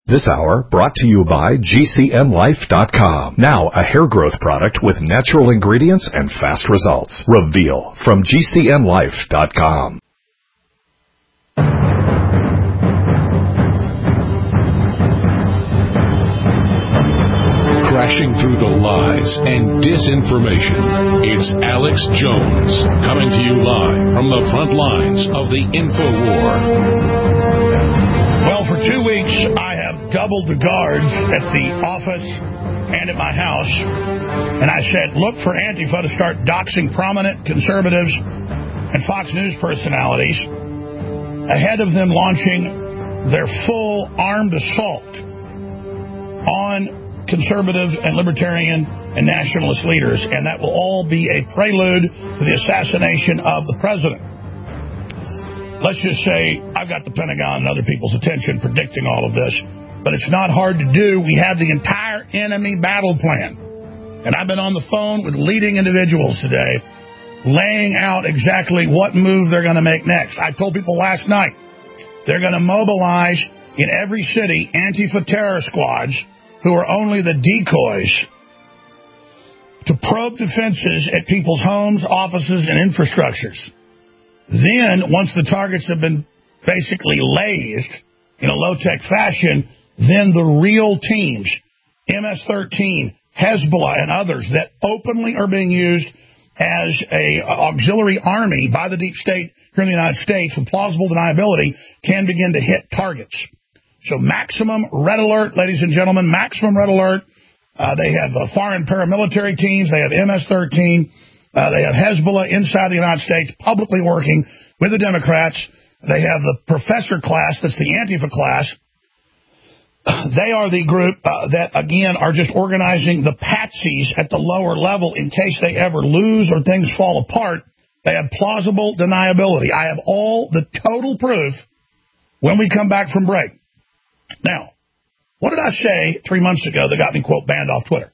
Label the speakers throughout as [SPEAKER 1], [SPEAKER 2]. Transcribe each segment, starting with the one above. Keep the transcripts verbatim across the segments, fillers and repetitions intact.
[SPEAKER 1] This hour brought to you by G C N Life dot com. Now a hair growth product with natural ingredients and fast results. Reveal from G C N Life dot com.
[SPEAKER 2] Crashing through the lies and disinformation, it's Alex Jones, coming to you live from the front lines of the InfoWar.
[SPEAKER 3] Well, for two weeks, I have doubled the guards at the office and at my house, and I said, look for Antifa to start doxing prominent conservatives and Fox News personalities ahead of them launching their full armed assault on conservative and libertarian and nationalist leaders, and that will all be a prelude to the assassination of the president. Let's just say I've got the Pentagon and other people's attention predicting all of this, but it's not hard to do. We have the entire enemy battle plan, and I've been on the phone with leading individuals today laying out exactly what move they're going to make next. I told people last night they're going to mobilize in every city Antifa terror squads who are only the decoys to probe defenses at people's homes, offices, and infrastructures. Then, once the targets have been basically lased in a low-tech fashion, then the real teams, M S thirteen, Hezbollah, and others that openly are being used as a auxiliary army by the deep state here in the United States with plausible deniability, can begin to hit targets. So maximum red alert, ladies and gentlemen, maximum red alert. Uh, they have uh, foreign paramilitary teams. They have M S thirteen. Uh, they have Hezbollah inside the United States publicly working with the Democrats. They have the professor class, that's the Antifa class. They are the group uh, that, again, are just organizing the patsies at the lower level in case they ever lose or things fall apart. They have plausible deniability. I have all the total proof when we come back from break. Now, what did I say three months ago that got me, quote, banned off Twitter?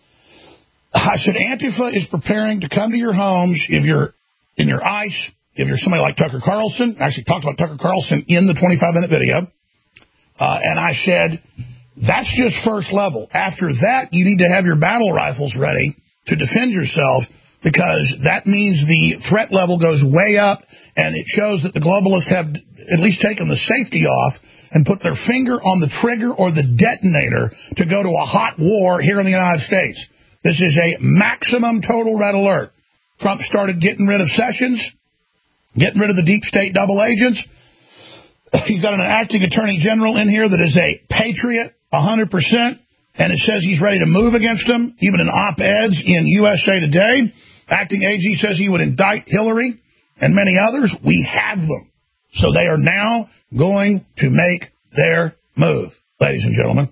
[SPEAKER 3] I said Antifa is preparing to come to your homes if you're in your ICE, if you're somebody like Tucker Carlson. I actually talked about Tucker Carlson in the twenty-five minute video. Uh, and I said, that's just first level. After that, you need to have your battle rifles ready to defend yourself, because that means the threat level goes way up, and it shows that the globalists have at least taken the safety off and put their finger on the trigger or the detonator to go to a hot war here in the United States. This is a maximum total red alert. Trump started getting rid of Sessions, getting rid of the deep state double agents. He's got an acting attorney general in here that is a patriot, one hundred percent, and it says he's ready to move against them, even in op-eds in U S A Today. Acting A G says he would indict Hillary and many others. We have them. So they are now going to make their move, ladies and gentlemen.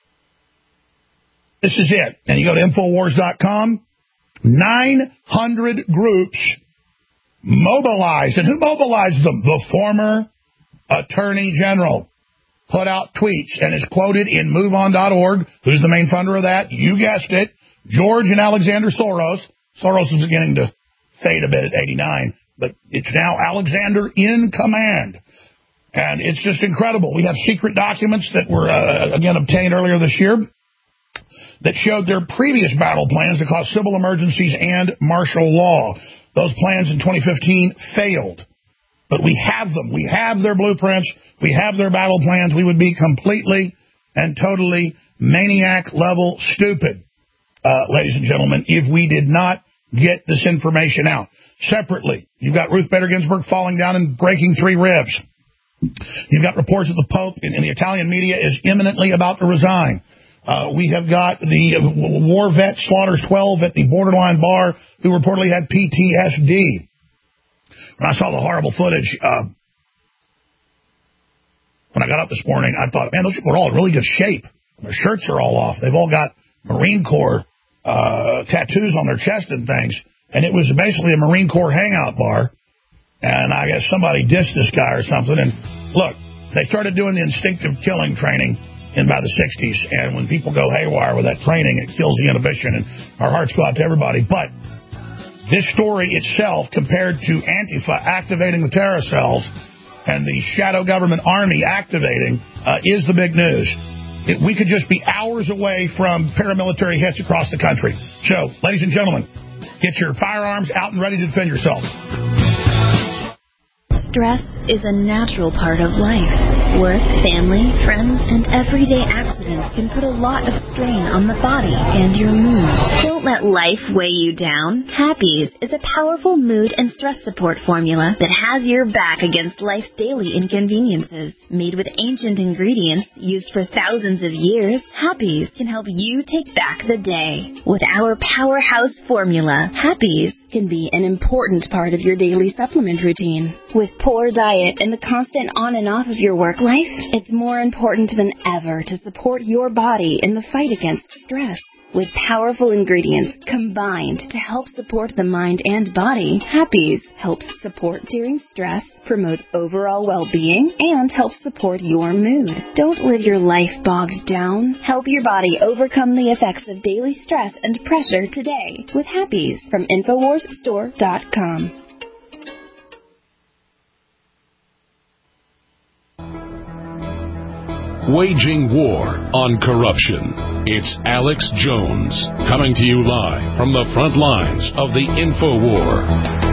[SPEAKER 3] This is it. And you go to InfoWars dot com, nine hundred groups mobilized. And who mobilized them? The former Attorney General put out tweets and is quoted in move on dot org. Who's the main funder of that? You guessed it. George and Alexander Soros. Soros is beginning to fade a bit at eighty-nine, but it's now Alexander in command. And it's just incredible. We have secret documents that were, uh, again, obtained earlier this year that showed their previous battle plans to cause civil emergencies and martial law. Those plans in twenty fifteen failed. But we have them. We have their blueprints. We have their battle plans. We would be completely and totally maniac-level stupid, uh, ladies and gentlemen, if we did not get this information out. Separately, you've got Ruth Bader Ginsburg falling down and breaking three ribs. You've got reports that the Pope in, in the Italian media is imminently about to resign. Uh, we have got the war vet slaughters twelve at the Borderline bar who reportedly had P T S D. When I saw the horrible footage, uh, when I got up this morning, I thought, man, those people are all in really good shape. Their shirts are all off. They've all got Marine Corps uh, tattoos on their chest and things. And it was basically a Marine Corps hangout bar. And I guess somebody dissed this guy or something. And look, they started doing the instinctive killing training in by the sixties. And when people go haywire with that training, it kills the inhibition. And our hearts go out to everybody. But this story itself, compared to Antifa activating the terror cells and the shadow government army activating, uh, is the big news. it, we could just be hours away from paramilitary hits across the country. So, ladies and gentlemen, get your firearms out and ready to defend yourself.
[SPEAKER 4] Stress is a natural part of life. Work, family, friends, and everyday accidents can put a lot of strain on the body and your mood. Don't let life weigh you down. Happies is a powerful mood and stress support formula that has your back against life's daily inconveniences. Made with ancient ingredients used for thousands of years, Happies can help you take back the day. With our powerhouse formula, Happies can be an important part of your daily supplement routine. With poor diet and the constant on and off of your work life, it's more important than ever to support your body in the fight against stress. With powerful ingredients combined to help support the mind and body, Happies helps support during stress, promotes overall well-being, and helps support your mood. Don't live your life bogged down. Help your body overcome the effects of daily stress and pressure today with Happies from Infowars Store dot com.
[SPEAKER 2] Waging war on corruption. It's Alex Jones coming to you live from the front lines of the InfoWar.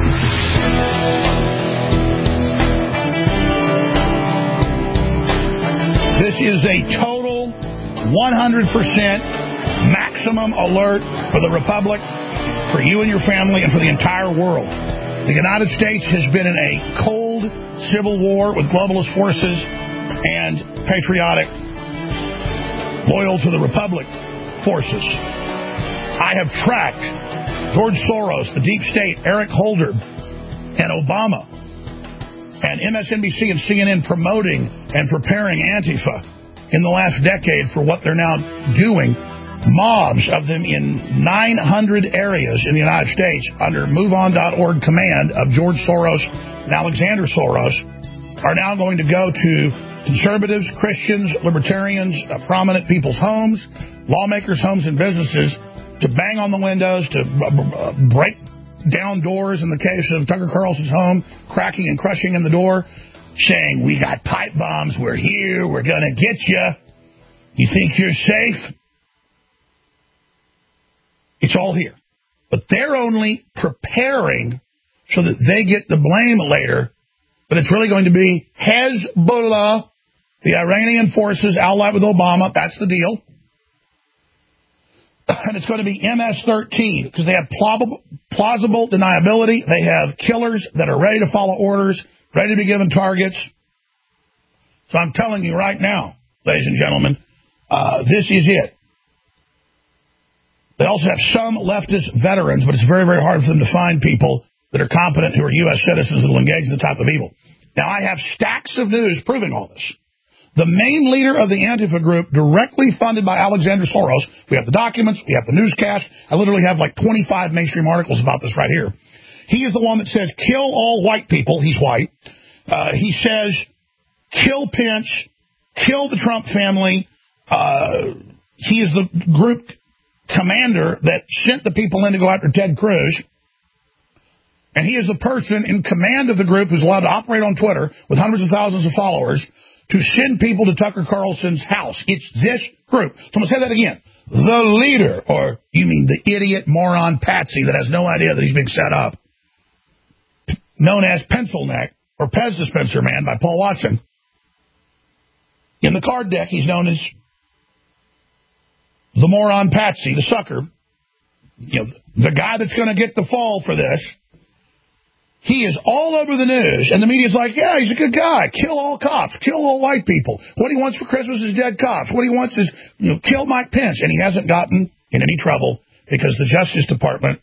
[SPEAKER 3] This is a total one hundred percent maximum alert for the Republic, for you and your family, and for the entire world. The United States has been in a cold civil war with globalist forces and patriotic, loyal to the Republic forces. I have tracked George Soros, the deep state, Eric Holder, and Obama, and M S N B C and C N N promoting and preparing Antifa in the last decade for what they're now doing. Mobs of them in nine hundred areas in the United States under move on dot org command of George Soros and Alexander Soros are now going to go to conservatives, Christians, libertarians, uh, prominent people's homes, lawmakers' homes and businesses to bang on the windows, to uh, break down doors in the case of Tucker Carlson's home, cracking and crushing in the door, saying, we got pipe bombs, we're here, we're going to get you. You think you're safe? It's all here. But they're only preparing so that they get the blame later, but it's really going to be Hezbollah, the Iranian forces allied with Obama. That's the deal. And it's going to be M S thirteen because they have plausible, plausible deniability. They have killers that are ready to follow orders, ready to be given targets. So I'm telling you right now, ladies and gentlemen, uh, this is it. They also have some leftist veterans, but it's very, very hard for them to find people that are competent who are U S citizens that will engage in the type of evil. Now, I have stacks of news proving all this. The main leader of the Antifa group, directly funded by Alexander Soros, we have the documents, we have the newscast. I literally have like twenty-five mainstream articles about this right here. He is the one that says, kill all white people. He's white. Uh, he says, kill Pence, kill the Trump family. Uh, he is the group commander that sent the people in to go after Ted Cruz. And he is the person in command of the group who's allowed to operate on Twitter with hundreds of thousands of followers to send people to Tucker Carlson's house. It's this group. So I'm going to say that again. The leader, or you mean the idiot, moron, patsy that has no idea that he's being set up, known as Pencil Neck, or Pez Dispenser Man by Paul Watson. In the card deck, he's known as the moron patsy, the sucker, you know, the guy that's going to get the fall for this. He is all over the news, and the media's like, yeah, he's a good guy. Kill all cops. Kill all white people. What he wants for Christmas is dead cops. What he wants is, you know, kill Mike Pence. And he hasn't gotten in any trouble because the Justice Department,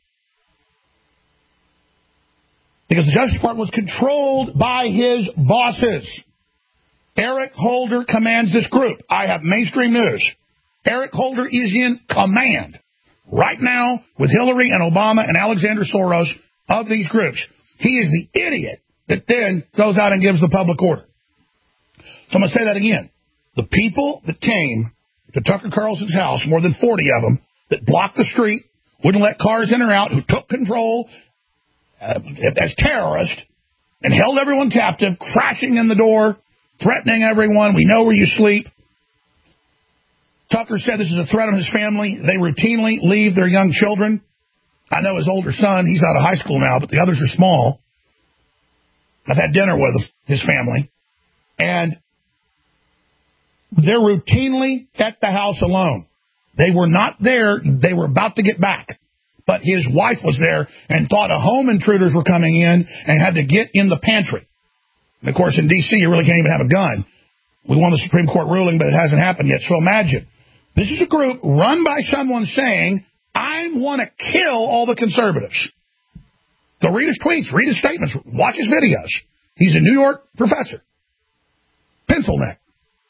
[SPEAKER 3] because the Justice Department was controlled by his bosses. Eric Holder commands this group. I have mainstream news. Eric Holder is in command right now with Hillary and Obama and Alexander Soros of these groups. He is the idiot that then goes out and gives the public order. So I'm going to say that again. The people that came to Tucker Carlson's house, more than forty of them, that blocked the street, wouldn't let cars in or out, who took control uh, as terrorists and held everyone captive, crashing in the door, threatening everyone, we know where you sleep. Tucker said this is a threat on his family. They routinely leave their young children. I know his older son, he's out of high school now, but the others are small. I've had dinner with his family. And they're routinely at the house alone. They were not there. They were about to get back. But his wife was there and thought a home intruders were coming in and had to get in the pantry. And, of course, in D C, you really can't even have a gun. We won the Supreme Court ruling, but it hasn't happened yet. So imagine, this is a group run by someone saying, I want to kill all the conservatives. Go read his tweets, read his statements, watch his videos. He's a New York professor. Pencil neck.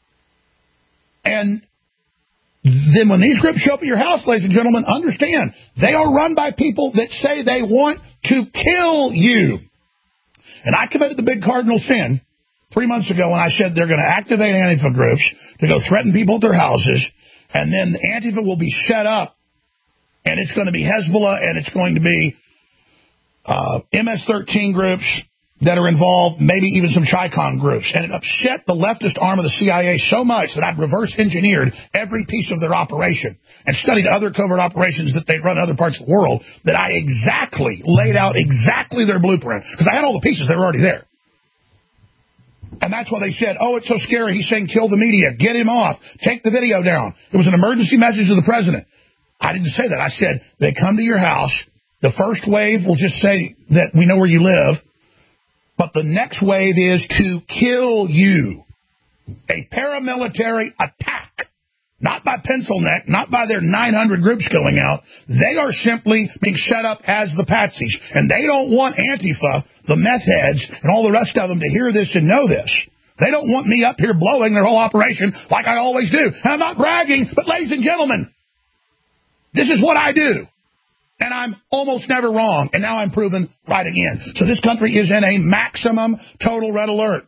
[SPEAKER 3] And then when these groups show up at your house, ladies and gentlemen, understand, they are run by people that say they want to kill you. And I committed the big cardinal sin three months ago when I said they're going to activate Antifa groups to go threaten people at their houses, and then the Antifa will be set up, and it's going to be Hezbollah, and it's going to be uh, M S thirteen groups that are involved, maybe even some Chi-Con groups. And it upset the leftist arm of the C I A so much that I've reverse-engineered every piece of their operation and studied other covert operations that they run in other parts of the world, that I exactly laid out exactly their blueprint. Because I had all the pieces. They were already there. And that's why they said, oh, it's so scary. He's saying kill the media. Get him off. Take the video down. It was an emergency message to the president. I didn't say that. I said, they come to your house. The first wave will just say that we know where you live. But the next wave is to kill you. A paramilitary attack. Not by pencil neck, not by their nine hundred groups going out. They are simply being set up as the patsies. And they don't want Antifa, the meth heads, and all the rest of them to hear this and know this. They don't want me up here blowing their whole operation like I always do. And I'm not bragging, but ladies and gentlemen, this is what I do. And I'm almost never wrong. And now I'm proven right again. So this country is in a maximum total red alert.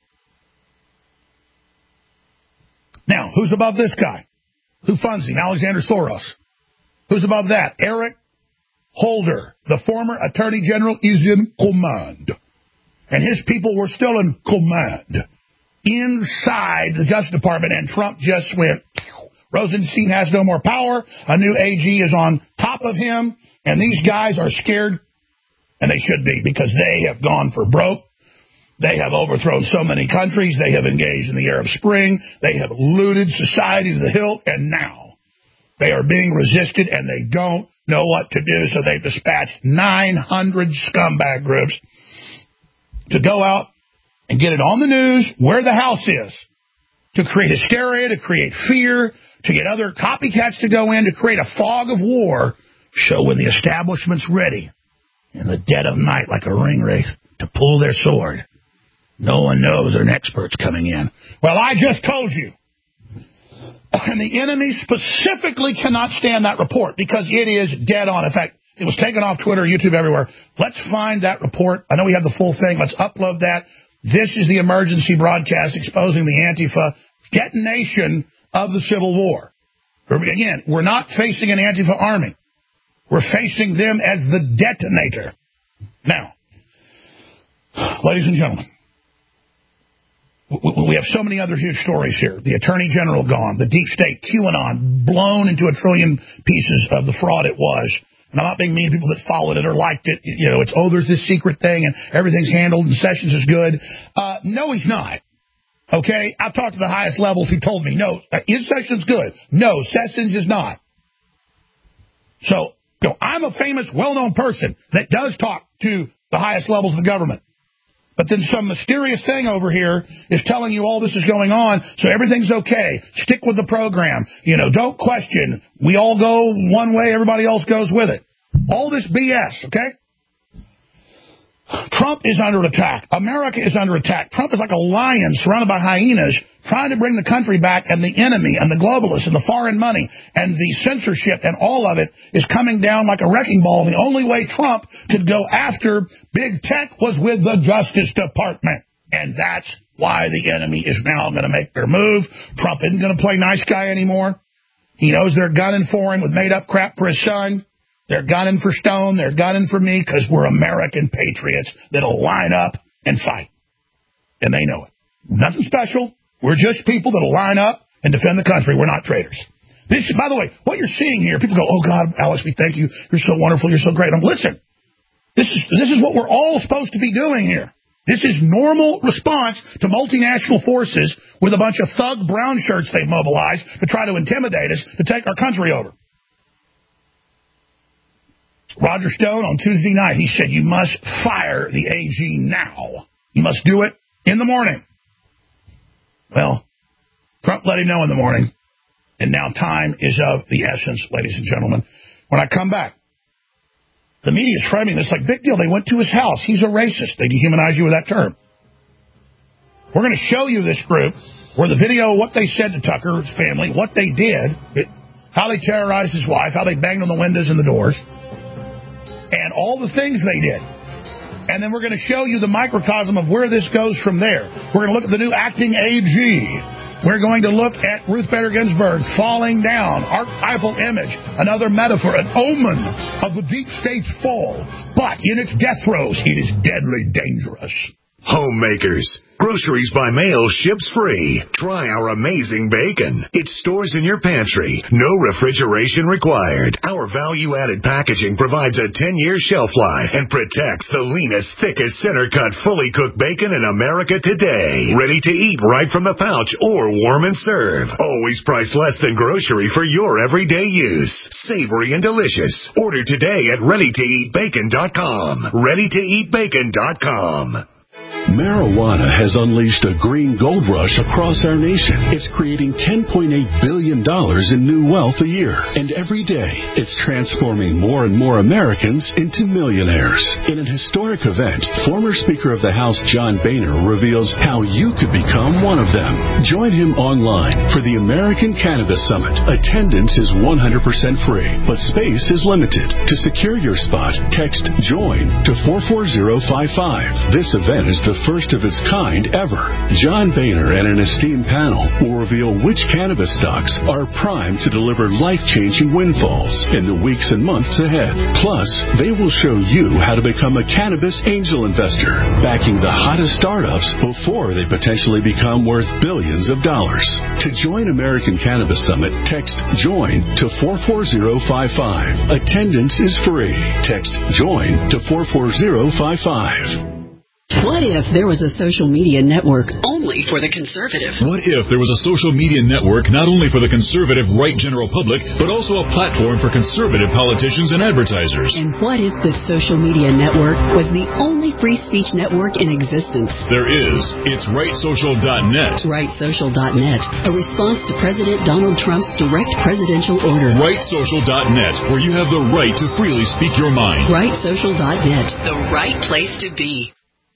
[SPEAKER 3] Now, who's above this guy? Who funds him? Alexander Soros. Who's above that? Eric Holder, the former Attorney General, is in command. And his people were still in command inside the Justice Department. And Trump just went... Rosenstein has no more power. A new A G is on top of him. And these guys are scared, and they should be, because they have gone for broke. They have overthrown so many countries. They have engaged in the Arab Spring. They have looted society to the hilt. And now they are being resisted, and they don't know what to do. So they've dispatched nine hundred scumbag groups to go out and get it on the news where the house is, to create hysteria, to create fear, to get other copycats to go in, to create a fog of war, so when the establishment's ready, in the dead of night like a ring wraith, to pull their sword, no one knows there are experts coming in. Well, I just told you. And the enemy specifically cannot stand that report because it is dead on. In fact, it was taken off Twitter, YouTube, everywhere. Let's find that report. I know we have the full thing. Let's upload that. This is the emergency broadcast exposing the Antifa detonation of the Civil War. Again, we're not facing an Antifa army. We're facing them as the detonator. Now, ladies and gentlemen, we have so many other huge stories here. The Attorney General gone, the deep state, QAnon, blown into a trillion pieces of the fraud it was. And I'm not being mean to people that followed it or liked it. You know, it's, oh, there's this secret thing and everything's handled and Sessions is good. Uh, no, he's not. Okay? I've talked to the highest levels who told me, no, is Sessions good? No, Sessions is not. So, you know, I'm a famous, well-known person that does talk to the highest levels of the government. But then some mysterious thing over here is telling you all this is going on, so everything's okay. Stick with the program. You know, don't question. We all go one way, everybody else goes with it. All this B S, okay? Trump is under attack. America is under attack. Trump is like a lion surrounded by hyenas trying to bring the country back, and the enemy and the globalists and the foreign money and the censorship and all of it is coming down like a wrecking ball. The only way Trump could go after big tech was with the Justice Department. And that's why the enemy is now going to make their move. Trump isn't going to play nice guy anymore. He knows they're gunning for him with made-up crap for his son. They're gunning for Stone. They're gunning for me because we're American patriots that'll line up and fight. And they know it. Nothing special. We're just people that'll line up and defend the country. We're not traitors. This, by the way, what you're seeing here, people go, oh, God, Alex, we thank you. You're so wonderful. You're so great. I'm, listen, this is, this is what we're all supposed to be doing here. This is normal response to multinational forces with a bunch of thug brown shirts they've mobilized to try to intimidate us to take our country over. Roger Stone on Tuesday night, he said, you must fire the A G now. You must do it in the morning. Well, Trump let him know in the morning. And now time is of the essence, ladies and gentlemen. When I come back, the media is framing this like, big deal. They went to his house. He's a racist. They dehumanize you with that term. We're going to show you this group where the video, what they said to Tucker's family, what they did, it, how they terrorized his wife, how they banged on the windows and the doors, and all the things they did. And then we're going to show you the microcosm of where this goes from there. We're going to look at the new acting A G. We're going to look at Ruth Bader Ginsburg falling down, archetypal image, another metaphor, an omen of the deep state's fall. But in its death throes, it is deadly dangerous.
[SPEAKER 1] Homemakers. Groceries by mail ships free. Try our amazing bacon. It stores in your pantry. No refrigeration required. Our value-added packaging provides a ten-year shelf life and protects the leanest, thickest, center-cut, fully cooked bacon in America today. Ready to eat right from the pouch or warm and serve. Always priced less than grocery for your everyday use. Savory and delicious. Order today at ready to eat bacon dot com. ready to eat bacon dot com.
[SPEAKER 5] Marijuana has unleashed a green gold rush across our nation. It's creating ten point eight billion dollars in new wealth a year. And every day, it's transforming more and more Americans into millionaires. In an historic event, former Speaker of the House John Boehner reveals how you could become one of them. Join him online for the American Cannabis Summit. Attendance is one hundred percent free, but space is limited. To secure your spot, text JOIN to four four zero five five. This event is the first of its kind ever. John Boehner and an esteemed panel will reveal which cannabis stocks are primed to deliver life-changing windfalls in the weeks and months ahead. Plus, they will show you how to become a cannabis angel investor, backing the hottest startups before they potentially become worth billions of dollars. To join American Cannabis Summit, text JOIN to four four zero five five. Attendance is free. Text JOIN to four four zero five five.
[SPEAKER 6] What if there was a social media network only for the conservative?
[SPEAKER 7] What if there was a social media network not only for the conservative right general public, but also a platform for conservative politicians and advertisers?
[SPEAKER 6] And what if the social media network was the only free speech network in existence?
[SPEAKER 7] There is. It's right social dot net.
[SPEAKER 6] right social dot net, a response to President Donald Trump's direct presidential order.
[SPEAKER 7] right social dot net, where you have the right to freely speak your mind.
[SPEAKER 6] right social dot net, the right place to be.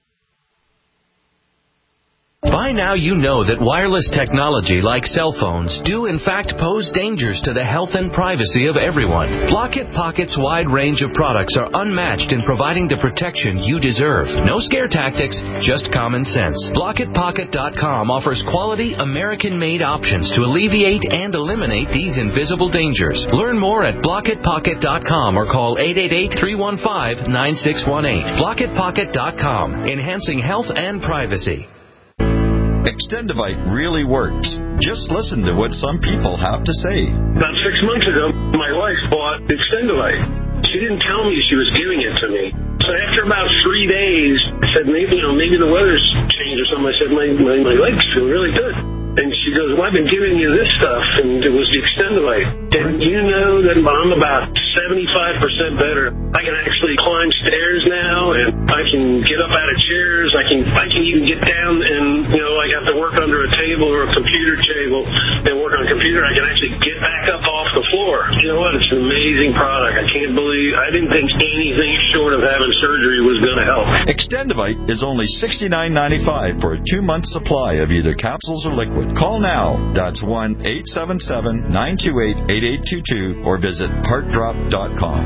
[SPEAKER 8] By now you know that wireless technology like cell phones do in fact pose dangers to the health and privacy of everyone. Blockit Pocket's wide range of products are unmatched in providing the protection you deserve. No scare tactics, just common sense. Blockit Pocket dot com offers quality American-made options to alleviate and eliminate these invisible dangers. Learn more at Blockit Pocket dot com or call eight eight eight, three one five, nine six one eight. Blockit Pocket dot com, enhancing health and privacy.
[SPEAKER 9] Extendivite really works. Just listen to what some people have to say.
[SPEAKER 10] About six months ago, my wife bought Extendivite. She didn't tell me she was giving it to me. So after about three days, I said, maybe, you know, maybe the weather's changed or something. I said, my, my, my legs feel really good. And she goes, well, I've been giving you this stuff, and it was the Extendivite. And you know that I'm about seventy-five percent better. I can actually climb stairs now, and I can get up out of chairs. I can I can even get down and, you know, I have to work under a table or a computer table and work on a computer. I can actually get back up off the floor. You know what? It's an amazing product. I can't believe, I didn't think anything short of having surgery was going to help.
[SPEAKER 9] Extendivite is only sixty-nine ninety-five for a two-month supply of either capsules or liquid. Call now. That's one eight seven seven, nine two eight, eight eight two two or visit heart drop dot com.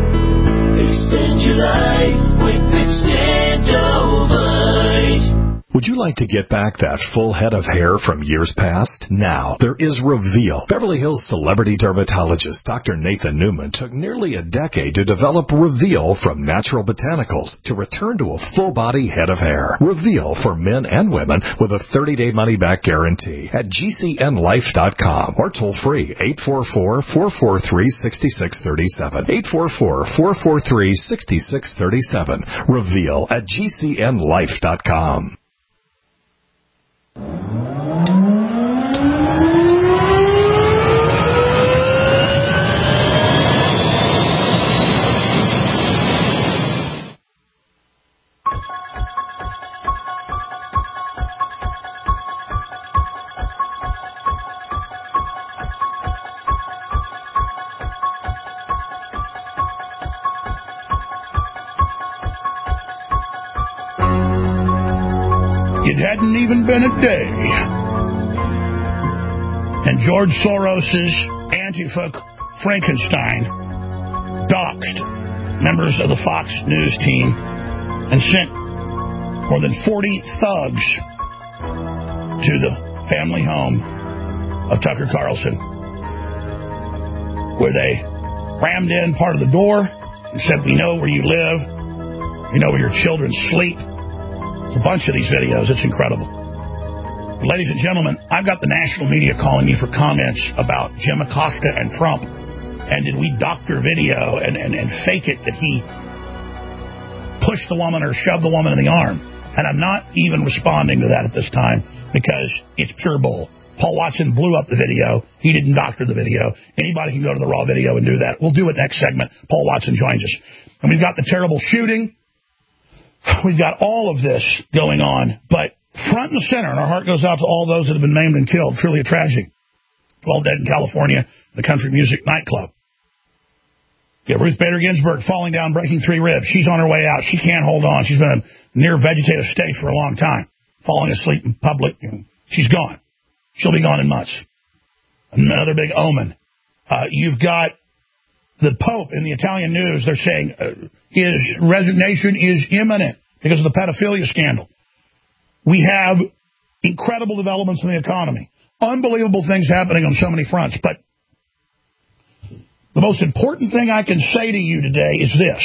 [SPEAKER 11] Extend your life with Extendovite. Would you like to get back that full head of hair from years past? Now, there is Reveal. Beverly Hills celebrity dermatologist Doctor Nathan Newman took nearly a decade to develop Reveal from natural botanicals to return to a full-body head of hair. Reveal for men and women with a thirty-day money-back guarantee at G C N life dot com or toll-free eight four four, four four three, six six three seven. eight four four, four four three, six six three seven. Reveal at G C N life dot com.
[SPEAKER 3] It hadn't even been a day, and George Soros's Antifa Frankenstein doxed members of the Fox News team and sent more than forty thugs to the family home of Tucker Carlson, where they rammed in part of the door and said, "We know where you live. We know where your children sleep." It's a bunch of these videos. It's incredible. Ladies and gentlemen, I've got the national media calling me for comments about Jim Acosta and Trump. And did we doctor video and, and, and fake it that he pushed the woman or shoved the woman in the arm? And I'm not even responding to that at this time because it's pure bull. Paul Watson blew up the video. He didn't doctor the video. Anybody can go to the raw video and do that. We'll do it next segment. Paul Watson joins us. And we've got the terrible shooting. We've got all of this going on, but front and center, and our heart goes out to all those that have been maimed and killed. Truly a tragedy. twelve dead in California, the country music nightclub. You have Ruth Bader Ginsburg falling down, breaking three ribs. She's on her way out. She can't hold on. She's been in a near vegetative state for a long time, falling asleep in public. She's gone. She'll be gone in months. Another big omen. Uh, you've got the Pope in the Italian news. They're saying uh, his resignation is imminent because of the pedophilia scandal. We have incredible developments in the economy. Unbelievable things happening on so many fronts. But the most important thing I can say to you today is this.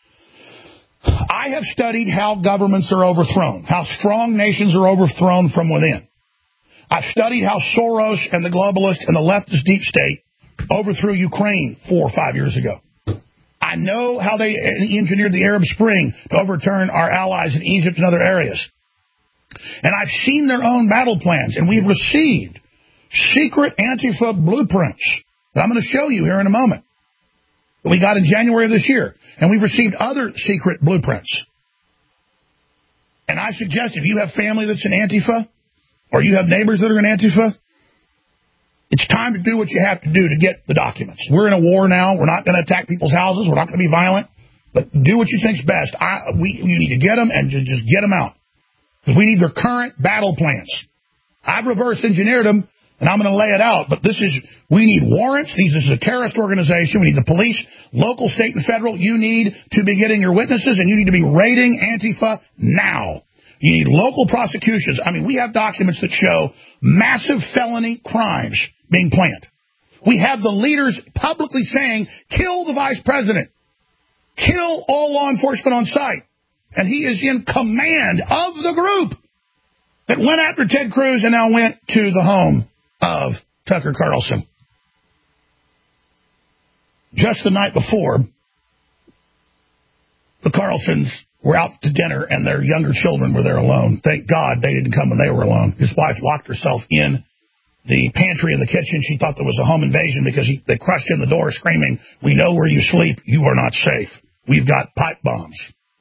[SPEAKER 3] I have studied how governments are overthrown, how strong nations are overthrown from within. I've studied how Soros and the globalists and the leftist deep state overthrew Ukraine four or five years ago. I know how they engineered the Arab Spring to overturn our allies in Egypt and other areas. And I've seen their own battle plans, and we've received secret Antifa blueprints that I'm going to show you here in a moment that we got in January of this year. And we've received other secret blueprints. And I suggest if you have family that's in Antifa, or you have neighbors that are in Antifa, it's time to do what you have to do to get the documents. We're in a war now. We're not going to attack people's houses. We're not going to be violent. But do what you think's best. I, we, you need to get them and just get them out. Because we need their current battle plans. I've reverse engineered them, and I'm going to lay it out. But this is, we need warrants. These, this is a terrorist organization. We need the police, local, state, and federal. You need to be getting your witnesses, and you need to be raiding Antifa now. You need local prosecutions. I mean, we have documents that show massive felony crimes being planned. We have the leaders publicly saying, kill the vice president. Kill all law enforcement on site. And he is in command of the group that went after Ted Cruz and now went to the home of Tucker Carlson. Just the night before, the Carlsons were out to dinner and their younger children were there alone. Thank God they didn't come when they were alone. His wife locked herself in the pantry in the kitchen. She thought there was a home invasion because he, they crushed in the door screaming, "We know where you sleep. You are not safe. We've got pipe bombs."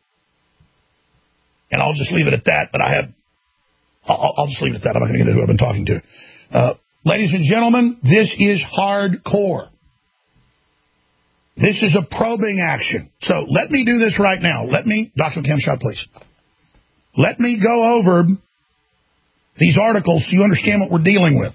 [SPEAKER 3] And I'll just leave it at that, but I have, I'll, I'll just leave it at that. I'm not going to get into who I've been talking to. Uh, ladies and gentlemen, this is hardcore. This is a probing action. So let me do this right now. Let me, Doctor Camshot, please. Let me go over these articles so you understand what we're dealing with.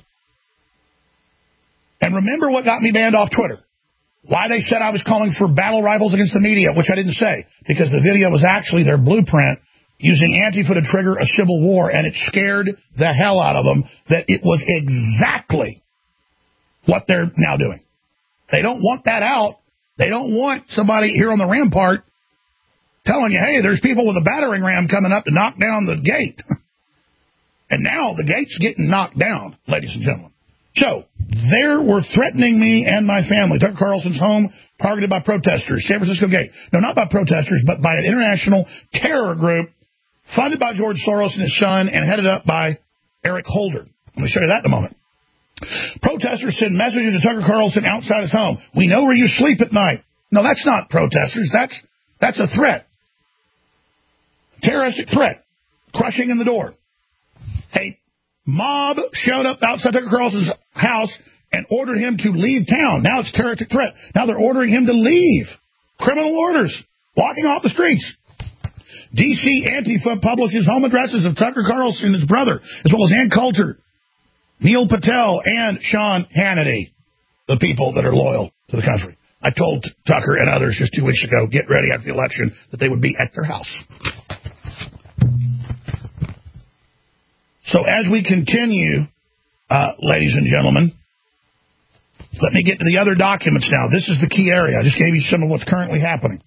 [SPEAKER 3] And remember what got me banned off Twitter. Why they said I was calling for battle rivals against the media, which I didn't say. Because the video was actually their blueprint using Antifa to trigger a civil war, and it scared the hell out of them that it was exactly what they're now doing. They don't want that out. They don't want somebody here on the rampart telling you, hey, there's people with a battering ram coming up to knock down the gate. And now the gate's getting knocked down, ladies and gentlemen. So, they were threatening me and my family. Tucker Carlson's home targeted by protesters. San Francisco Gate. No, not by protesters, but by an international terror group funded by George Soros and his son and headed up by Eric Holder. Let me show you that in a moment. Protesters send messages to Tucker Carlson outside his home. We know where you sleep at night. No, that's not protesters. That's that's a threat. Terroristic threat. Crushing in the door. A mob showed up outside Tucker Carlson's house and ordered him to leave town. Now it's a terroristic threat. Now they're ordering him to leave. Criminal orders. Walking off the streets. D C Antifa publishes home addresses of Tucker Carlson and his brother, as well as Ann Coulter, Neil Patel, and Sean Hannity, the people that are loyal to the country. I told Tucker and others just two weeks ago, get ready after the election, that they would be at their house. So as we continue, uh, ladies and gentlemen, let me get to the other documents now. This is the key area. I just gave you some of what's currently happening.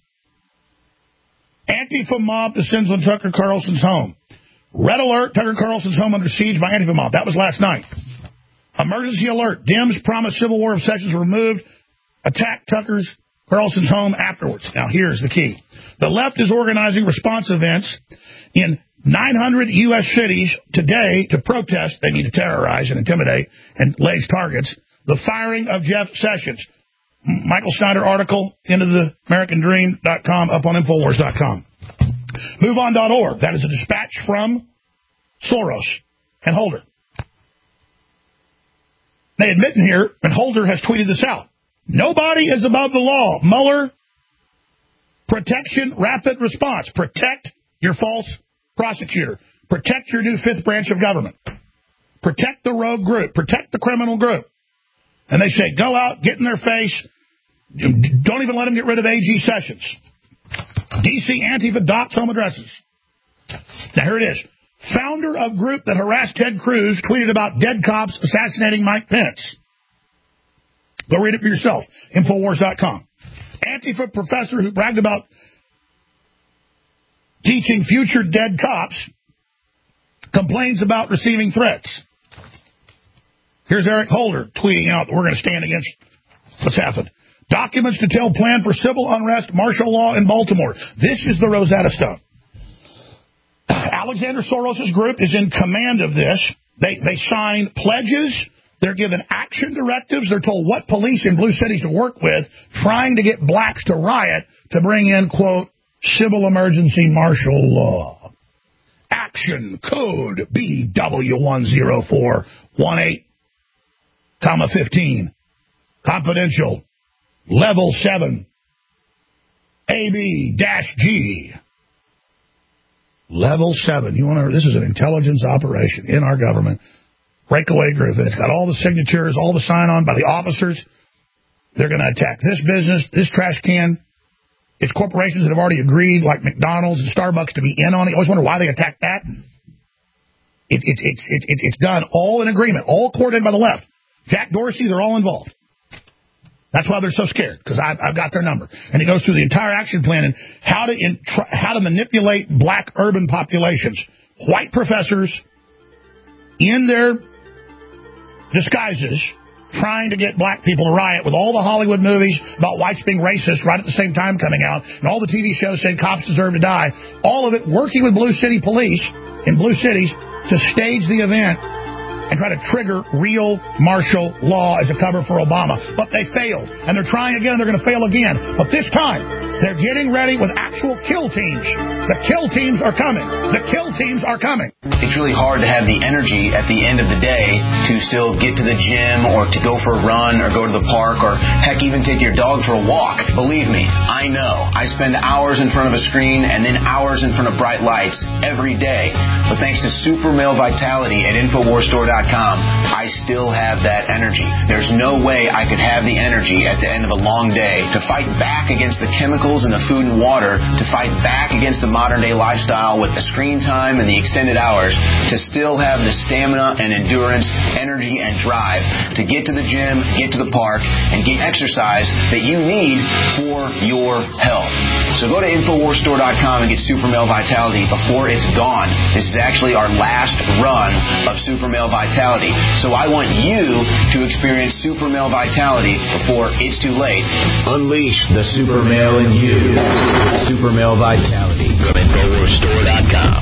[SPEAKER 3] Antifa mob descends on Tucker Carlson's home. Red alert, Tucker Carlson's home under siege by Antifa mob. That was last night. Emergency alert, Dems promise civil war if Sessions removed. Attack Tucker's Carlson's home afterwards. Now here's the key. The left is organizing response events in nine hundred U S cities today to protest. They need to terrorize and intimidate and lace targets. The firing of Jeff Sessions. Michael Snyder article, into the American Dream dot com, up on Infowars dot com. move on dot org. That is a dispatch from Soros and Holder. They admit in here, and Holder has tweeted this out. Nobody is above the law. Mueller, protection, rapid response. Protect your false prosecutor. Protect your new fifth branch of government. Protect the rogue group. Protect the criminal group. And they say, go out, get in their face. Don't even let them get rid of A G Sessions. D C Antifa docs home addresses. Now, here it is. Founder of group that harassed Ted Cruz tweeted about dead cops assassinating Mike Pence. Go read it for yourself. Infowars dot com. Antifa professor who bragged about teaching future dead cops complains about receiving threats. Here's Eric Holder tweeting out that we're going to stand against what's happened. Documents detail plan for civil unrest, martial law in Baltimore. This is the Rosetta Stone. Alexander Soros' group is in command of this. They they sign pledges. They're given action directives. They're told what police in blue cities to work with, trying to get blacks to riot to bring in, quote, civil emergency martial law. Action code B W one zero four one eight, comma fifteen. Confidential. Level seven. A B dash G. Level seven. You want to? This is an intelligence operation in our government. Breakaway group. And it's got all the signatures, all the sign-on by the officers. They're going to attack this business, this trash can. It's corporations that have already agreed, like McDonald's and Starbucks, to be in on it. I always wonder why they attacked that. It, it, it's it, it, it's done all in agreement, all coordinated by the left. Jack Dorsey, they're all involved. That's why they're so scared, because I've, I've got their number. And it goes through the entire action plan and how to in, tr- how to manipulate black urban populations. White professors in their disguises trying to get black people to riot, with all the Hollywood movies about whites being racist right at the same time coming out, and all the T V shows saying cops deserve to die. All of it working with blue city police in blue cities to stage the event and try to trigger real martial law as a cover for Obama. But they failed, and they're trying again, and they're going to fail again. But this time, they're getting ready with actual kill teams. The kill teams are coming. The kill teams are coming.
[SPEAKER 12] It's really hard to have the energy at the end of the day to still get to the gym or to go for a run or go to the park or, heck, even take your dog for a walk. Believe me, I know. I spend hours in front of a screen and then hours in front of bright lights every day. But thanks to Super Male Vitality at Infowars Store dot com, I still have that energy. There's no way I could have the energy at the end of a long day to fight back against the chemical chemicals in the food and water to fight back against the modern-day lifestyle with the screen time and the extended hours to still have the stamina and endurance, energy, and drive to get to the gym, get to the park, and get exercise that you need for your health. So go to Infowars Store dot com and get Super Male Vitality before it's gone. This is actually our last run of Super Male Vitality. So I want you to experience Super Male Vitality before it's too late.
[SPEAKER 13] Unleash the Super Male in you. Super Male Vitality. Go to Infowars Store dot com.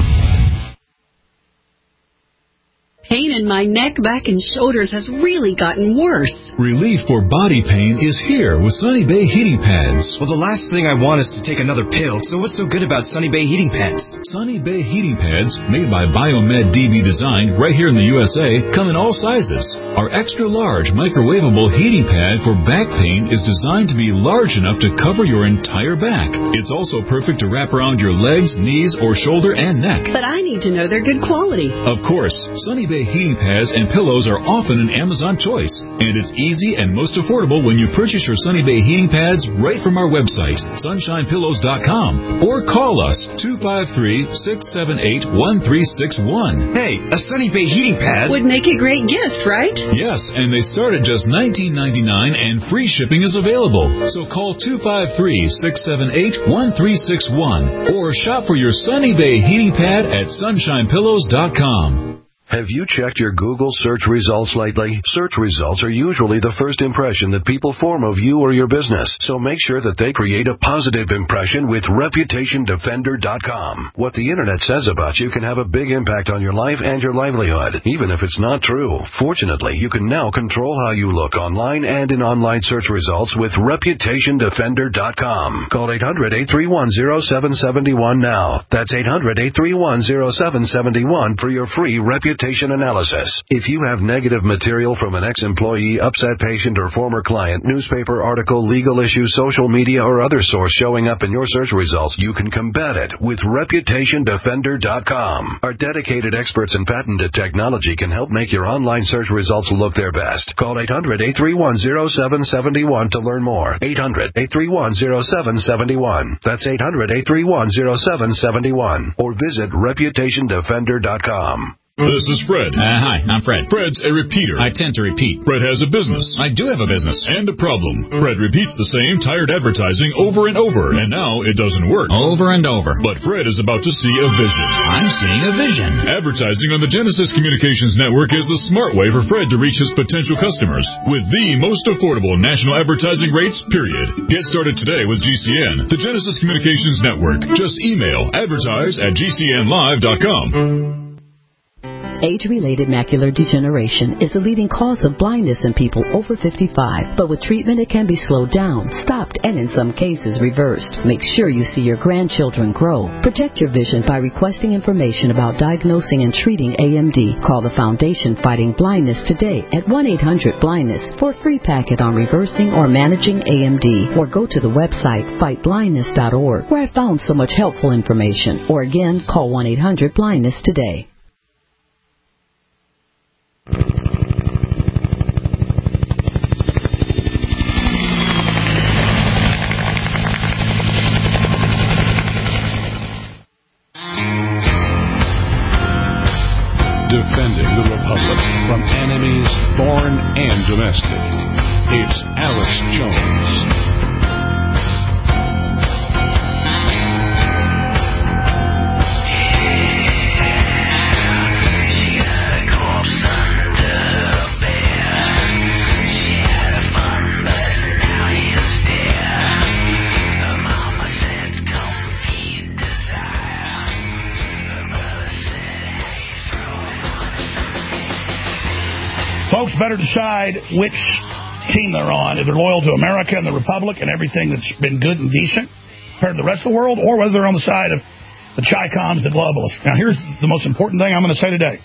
[SPEAKER 6] Pain in my neck, back, and shoulders has really gotten worse.
[SPEAKER 7] Relief for body pain is here with Sunny Bay Heating Pads.
[SPEAKER 14] Well, the last thing I want is to take another pill, so what's so good about Sunny Bay Heating Pads?
[SPEAKER 7] Sunny Bay Heating Pads, made by Biomed D B Design right here in the U S A, come in all sizes. Our extra-large microwavable heating pad for back pain is designed to be large enough to cover your entire back. It's also perfect to wrap around your legs, knees, or shoulder and neck.
[SPEAKER 6] But I need to know they're good quality.
[SPEAKER 7] Of course, Sunny Bay heating pads and pillows are often an Amazon choice, and it's easy and most affordable when you purchase your Sunny Bay heating pads right from our website, sunshine pillows dot com, or call us two five three, six seven eight, one three six one.
[SPEAKER 14] Hey, a Sunny Bay heating pad
[SPEAKER 6] would make a great gift, right?
[SPEAKER 7] Yes, and they start at just nineteen ninety-nine and free shipping is available. So call two five three, six seven eight, one three six one or shop for your Sunny Bay heating pad at sunshine pillows dot com.
[SPEAKER 15] Have you checked your Google search results lately? Search results are usually the first impression that people form of you or your business, so make sure that they create a positive impression with reputation defender dot com. What the internet says about you can have a big impact on your life and your livelihood, even if it's not true. Fortunately, you can now control how you look online and in online search results with reputation defender dot com. Call eight hundred, eight three one, zero seven seven one now. That's eight hundred, eight three one, zero seven seven one for your free reputation analysis. If you have negative material from an ex-employee, upset patient, or former client, newspaper article, legal issue, social media, or other source showing up in your search results, you can combat it with reputation defender dot com. Our dedicated experts in patented technology can help make your online search results look their best. Call eight hundred, eight three one, zero seven seven one to learn more. eight hundred, eight three one, zero seven seven one. That's eight hundred, eight three one, zero seven seven one. Or visit reputation defender dot com.
[SPEAKER 7] This is Fred.
[SPEAKER 16] Uh, hi, I'm Fred.
[SPEAKER 7] Fred's a repeater.
[SPEAKER 16] I tend to repeat.
[SPEAKER 7] Fred has a business.
[SPEAKER 16] I do have a business.
[SPEAKER 7] And a problem. Fred repeats the same tired advertising over and over, and now it doesn't work.
[SPEAKER 16] Over and over.
[SPEAKER 7] But Fred is about to see a vision.
[SPEAKER 16] I'm seeing a vision.
[SPEAKER 7] Advertising on the Genesis Communications Network is the smart way for Fred to reach his potential customers with the most affordable national advertising rates, period. Get started today with G C N, the Genesis Communications Network. Just email advertise at G C N live dot com.
[SPEAKER 17] Age-related macular degeneration is the leading cause of blindness in people over fifty-five. But with treatment, it can be slowed down, stopped, and in some cases reversed. Make sure you see your grandchildren grow. Protect your vision by requesting information about diagnosing and treating A M D. Call the Foundation Fighting Blindness today at one eight hundred blindness for a free packet on reversing or managing A M D. Or go to the website fight blindness dot org, where I found so much helpful information. Or again, call one eight hundred blindness today.
[SPEAKER 2] Defending the Republic from enemies foreign and domestic. It's Alex Jones.
[SPEAKER 3] Folks better decide which team they're on, if they're loyal to America and the Republic and everything that's been good and decent compared to the rest of the world, or whether they're on the side of the Chi-Coms, the globalists. Now, here's the most important thing I'm going to say today.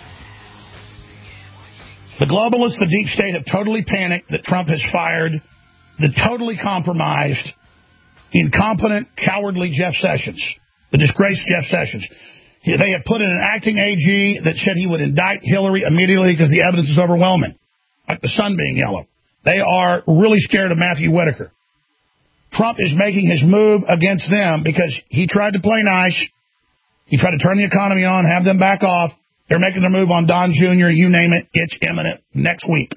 [SPEAKER 3] The globalists, the deep state, have totally panicked that Trump has fired the totally compromised, incompetent, cowardly Jeff Sessions, the disgraced Jeff Sessions. They have put in an acting A G that said he would indict Hillary immediately because the evidence is overwhelming, like the sun being yellow. They are really scared of Matthew Whitaker. Trump is making his move against them because he tried to play nice. He tried to turn the economy on, have them back off. They're making their move on Don Junior You name it. It's imminent next week.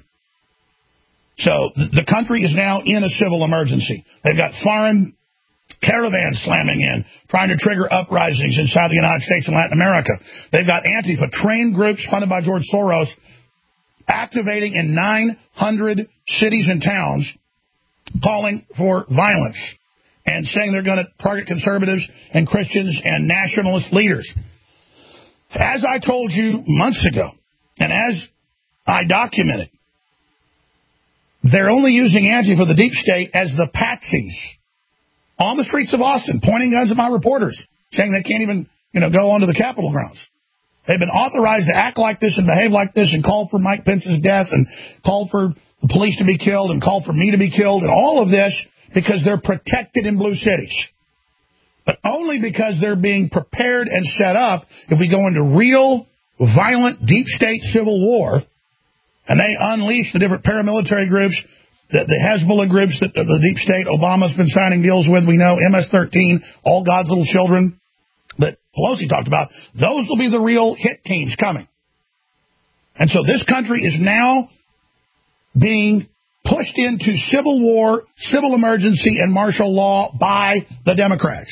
[SPEAKER 3] So the country is now in a civil emergency. They've got foreign caravans slamming in, trying to trigger uprisings inside the United States and Latin America. They've got Antifa, trained groups funded by George Soros, activating in nine hundred cities and towns, calling for violence and saying they're going to target conservatives and Christians and nationalist leaders. As I told you months ago, and as I documented, they're only using Antifa, the deep state, as the patsies on the streets of Austin, pointing guns at my reporters, saying they can't even, you know, go onto the Capitol grounds. They've been authorized to act like this and behave like this and call for Mike Pence's death and call for the police to be killed and call for me to be killed and all of this because they're protected in blue cities. But only because they're being prepared and set up if we go into real, violent, deep state civil war and they unleash the different paramilitary groups, the, the Hezbollah groups that the deep state Obama's been signing deals with. We know M S thirteen, all God's little children that Pelosi talked about. Those will be the real hit teams coming. And so this country is now being pushed into civil war, civil emergency, and martial law by the Democrats.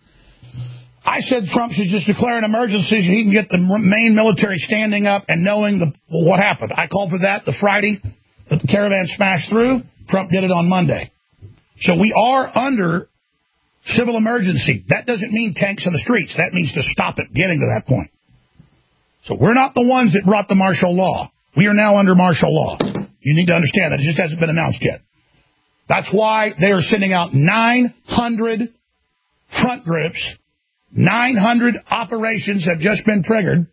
[SPEAKER 3] I said Trump should just declare an emergency so he can get the main military standing up and knowing the, what happened. I called for that the Friday that the caravan smashed through. Trump did it on Monday. So we are under civil emergency. That doesn't mean tanks in the streets. That means to stop it getting to that point. So we're not the ones that brought the martial law. We are now under martial law. You need to understand that. It just hasn't been announced yet. That's why they are sending out nine hundred front groups. nine hundred operations have just been triggered.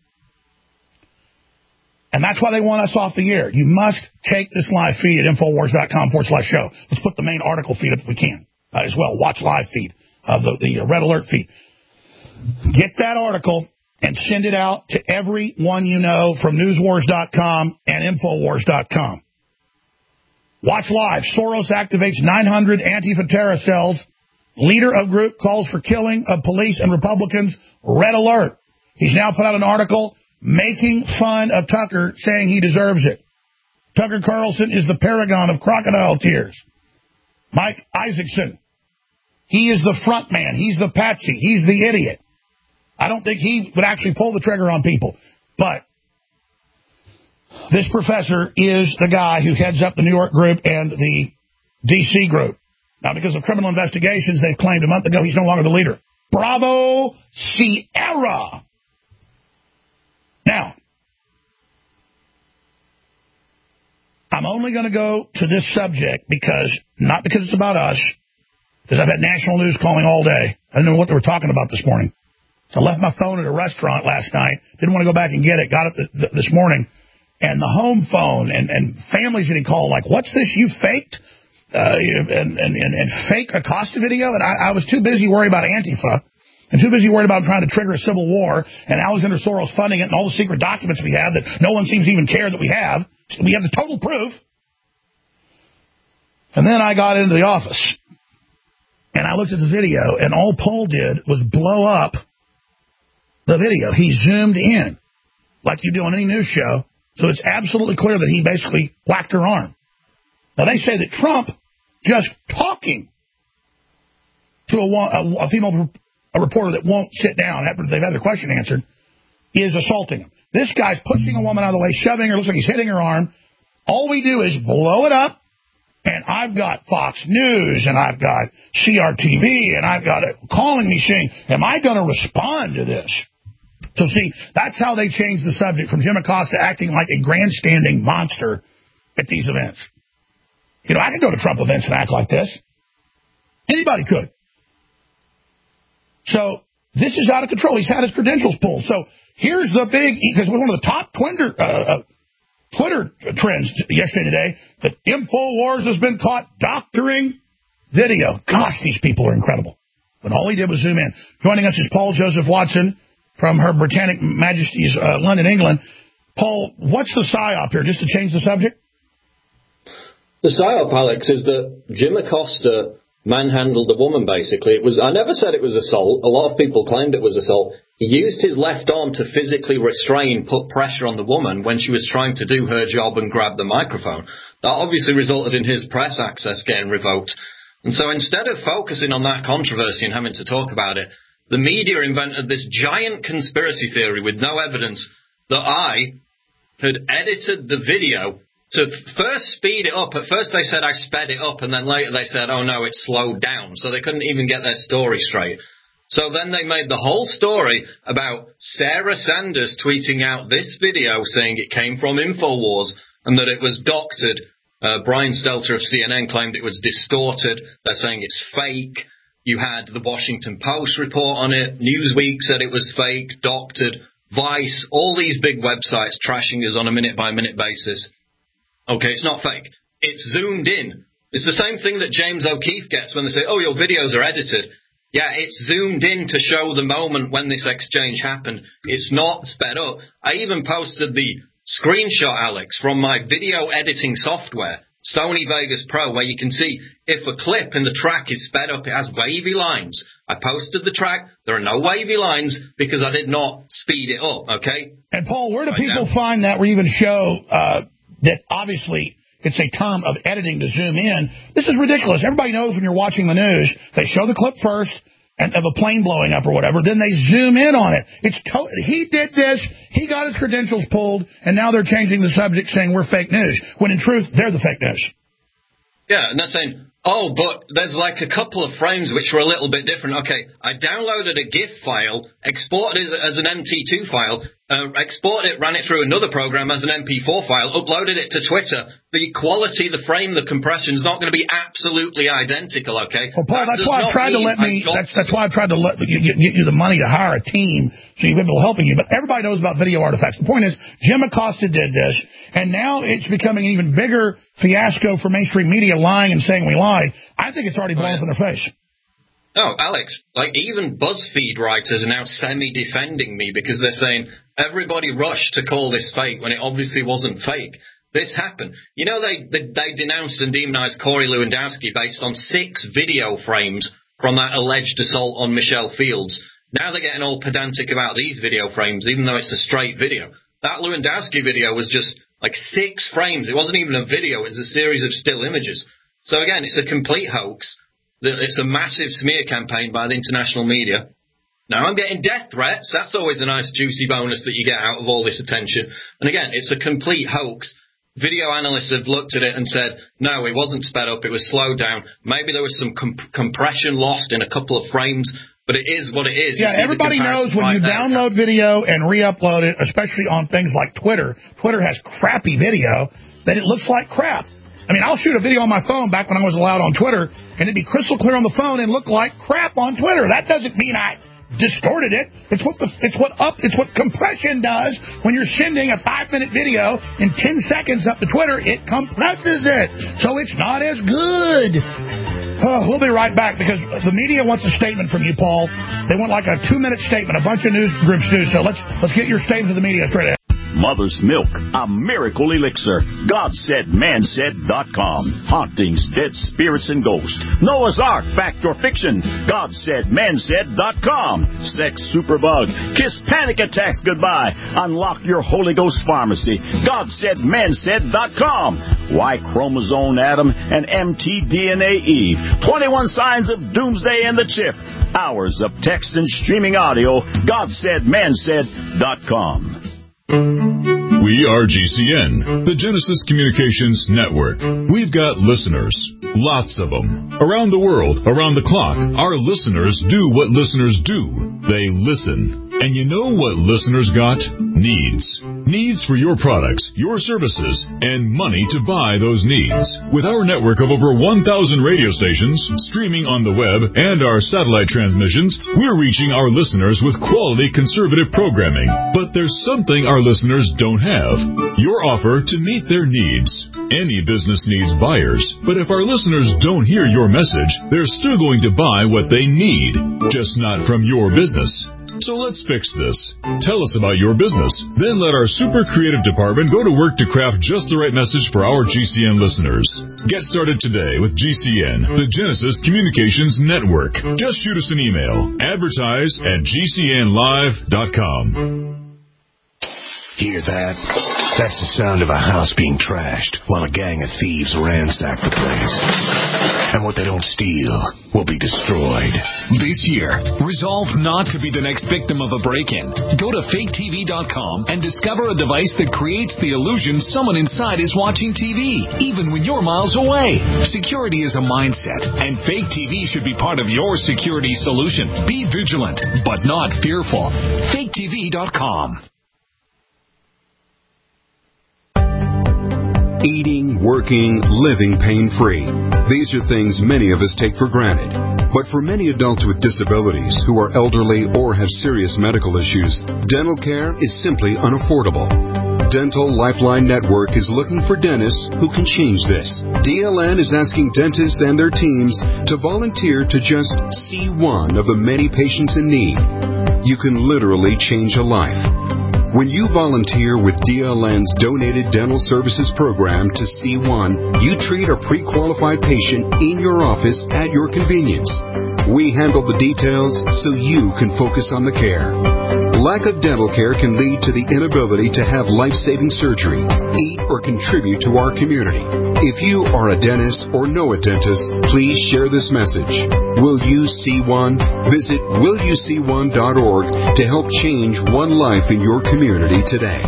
[SPEAKER 3] And that's why they want us off the air. You must take this live feed at Infowars.com forward slash show. Let's put the main article feed up if we can uh, as well. Watch live feed, uh, the, the red alert feed. Get that article and send it out to everyone you know from Newswars dot com and Infowars dot com. Watch live. Soros activates nine hundred Antifa terror cells. Leader of group calls for killing of police and Republicans. Red alert. He's now put out an article making fun of Tucker, saying he deserves it. Tucker Carlson is the paragon of crocodile tears. Mike Isaacson, he is the front man. He's the patsy. He's the idiot. I don't think he would actually pull the trigger on people. But this professor is the guy who heads up the New York group and the D C group. Now, because of criminal investigations, they've claimed a month ago he's no longer the leader. Bravo, Sierra. Now, I'm only going to go to this subject because, not because it's about us, because I've had national news calling all day. I didn't know what they were talking about this morning. So I left my phone at a restaurant last night. Didn't want to go back and get it. Got it th- th- this morning. And the home phone and, and families getting called like, what's this you faked? Uh, and, and, and, and fake Acosta video. And I, I was too busy worried about Antifa and too busy worried about trying to trigger a civil war and Alexander Soros funding it and all the secret documents we have that no one seems to even care that we have. We have the total proof. And then I got into the office and I looked at the video and all Paul did was blow up the video. He zoomed in like you do on any news show. So it's absolutely clear that he basically whacked her arm. Now, they say that Trump, just talking to a, a, a female a reporter that won't sit down after they've had their question answered, is assaulting him. This guy's pushing a woman out of the way, shoving her, looks like he's hitting her arm. All we do is blow it up, and I've got Fox News, and I've got C R T V, and I've got it calling me saying, am I going to respond to this? So, see, that's how they changed the subject from Jim Acosta acting like a grandstanding monster at these events. You know, I could go to Trump events and act like this. Anybody could. So this is out of control. He's had his credentials pulled. So here's the big, because one of the top Twitter, uh, uh, Twitter trends yesterday today, that InfoWars has been caught doctoring video. Gosh, these people are incredible. But all he did was zoom in. Joining us is Paul Joseph Watson from Her Britannic Majesty's uh, London, England. Paul, what's the psyop here, just to change the subject?
[SPEAKER 18] The psyop, Alex, is that Jim Acosta manhandled the woman, basically. It was. I never said it was assault. A lot of people claimed it was assault. He used his left arm to physically restrain, put pressure on the woman when she was trying to do her job and grab the microphone. That obviously resulted in his press access getting revoked. And so instead of focusing on that controversy and having to talk about it, the media invented this giant conspiracy theory with no evidence that I had edited the video to first speed it up. At first they said I sped it up, and then later they said, oh no, it slowed down. So they couldn't even get their story straight. So then they made the whole story about Sarah Sanders tweeting out this video saying it came from InfoWars and that it was doctored. Uh, Brian Stelter of C N N claimed it was distorted. They're saying it's fake. You had the Washington Post report on it. Newsweek said it was fake, doctored. Vice, all these big websites trashing us on a minute-by-minute basis. Okay, it's not fake. It's zoomed in. It's the same thing that James O'Keefe gets when they say, oh, your videos are edited. Yeah, it's zoomed in to show the moment when this exchange happened. It's not sped up. I even posted the screenshot, Alex, from my video editing software, Sony Vegas Pro, where you can see if a clip in the track is sped up, it has wavy lines. I posted the track. There are no wavy lines because I did not speed it up, okay?
[SPEAKER 3] And, Paul, where do
[SPEAKER 18] right
[SPEAKER 3] people
[SPEAKER 18] now.
[SPEAKER 3] find that we even show uh, that obviously it's a term of editing to zoom in? This is ridiculous. Everybody knows when you're watching the news, they show the clip first and of a plane blowing up or whatever, then they zoom in on it. It's to- He did this, he got his credentials pulled, and now they're changing the subject saying we're fake news, when in truth, they're the fake news.
[SPEAKER 18] Yeah, and they're saying, oh, but there's like a couple of frames which were a little bit different. Okay, I downloaded a GIF file, exported it as an M T two file, uh, exported it, ran it through another program as an M P four file, uploaded it to Twitter. The quality, the frame, the compression is not going to be absolutely identical, okay?
[SPEAKER 3] Well, Paul,
[SPEAKER 18] that
[SPEAKER 3] that's why I've tried to let me, that's, that's why I've tried to let you, get you the money to hire a team so you have people helping you. But everybody knows about video artifacts. The point is, Jim Acosta did this, and now it's becoming an even bigger fiasco for mainstream media lying and saying we lied. I think it's already blown oh, yeah. up in their face.
[SPEAKER 18] No, Alex, like even BuzzFeed writers are now semi-defending me because they're saying everybody rushed to call this fake when it obviously wasn't fake. This happened. You know, they, they, they denounced and demonized Corey Lewandowski based on six video frames from that alleged assault on Michelle Fields. Now they're getting all pedantic about these video frames, even though it's a straight video. That Lewandowski video was just like six frames. It wasn't even a video. It was a series of still images. So again, it's a complete hoax. It's a massive smear campaign by the international media. Now I'm getting death threats. That's always a nice juicy bonus that you get out of all this attention. And again, it's a complete hoax. Video analysts have looked at it and said, no, it wasn't sped up, it was slowed down. Maybe there was some comp- compression lost in a couple of frames, but it is what it is.
[SPEAKER 3] Yeah, everybody knows when you download video and re-upload it, especially on things like Twitter, Twitter has crappy video, that it looks like crap. I mean, I'll shoot a video on my phone back when I was allowed on Twitter, and it'd be crystal clear on the phone and look like crap on Twitter. That doesn't mean I distorted it. It's what the it's what up it's what compression does when you're sending a five minute video in ten seconds up to Twitter. It compresses it, so it's not as good. Oh, we'll be right back because the media wants a statement from you, Paul. They want like a two minute statement. A bunch of news groups do. So let's let's get your statement to the media straight ahead.
[SPEAKER 19] Mother's Milk, a miracle elixir. God said, man said dot com. Hauntings, dead spirits, and ghosts. Noah's Ark, fact or fiction. God said, man said dot com. Sex superbug. Kiss panic attacks goodbye. Unlock your Holy Ghost pharmacy. God said, man said dot com. Y chromosome Adam and M T D N A Eve. twenty-one signs of doomsday and the chip. Hours of text and streaming audio. God said, man said dot com.
[SPEAKER 2] We are G C N, the Genesis Communications Network. We've got listeners, lots of them, around the world, around the clock. Our listeners do what listeners do. They listen. And you know what listeners got? Needs. Needs for your products, your services, and money to buy those needs. With our network of over one thousand radio stations, streaming on the web, and our satellite transmissions, we're reaching our listeners with quality conservative programming. But there's something our listeners don't have. Your offer to meet their needs. Any business needs buyers, but if our listeners don't hear your message, they're still going to buy what they need, just not from your business. So let's fix this. Tell us about your business. Then let our super creative department go to work to craft just the right message for our G C N listeners. Get started today with G C N, the Genesis Communications Network. Just shoot us an email. Advertise at G C N live dot com.
[SPEAKER 1] Hear that? That's the sound of a house being trashed while a gang of thieves ransack the place. And what they don't steal will be destroyed.
[SPEAKER 20] This year, resolve not to be the next victim of a break-in. Go to fake T V dot com and discover a device that creates the illusion someone inside is watching T V, even when you're miles away. Security is a mindset, and fake T V should be part of your security solution. Be vigilant, but not fearful. fake T V dot com.
[SPEAKER 21] Eating, working, living pain-free. These are things many of us take for granted. But for many adults with disabilities who are elderly or have serious medical issues, dental care is simply unaffordable. Dental Lifeline Network is looking for dentists who can change this. D L N is asking dentists and their teams to volunteer to just see one of the many patients in need. You can literally change a life. When you volunteer with D L N's Donated Dental Services Program to C one, you treat a pre-qualified patient in your office at your convenience. We handle the details so you can focus on the care. Lack of dental care can lead to the inability to have life-saving surgery, eat, or contribute to our community. If you are a dentist or know a dentist, please share this message. Will you see one? Visit will you see one dot org to help change one life in your community today.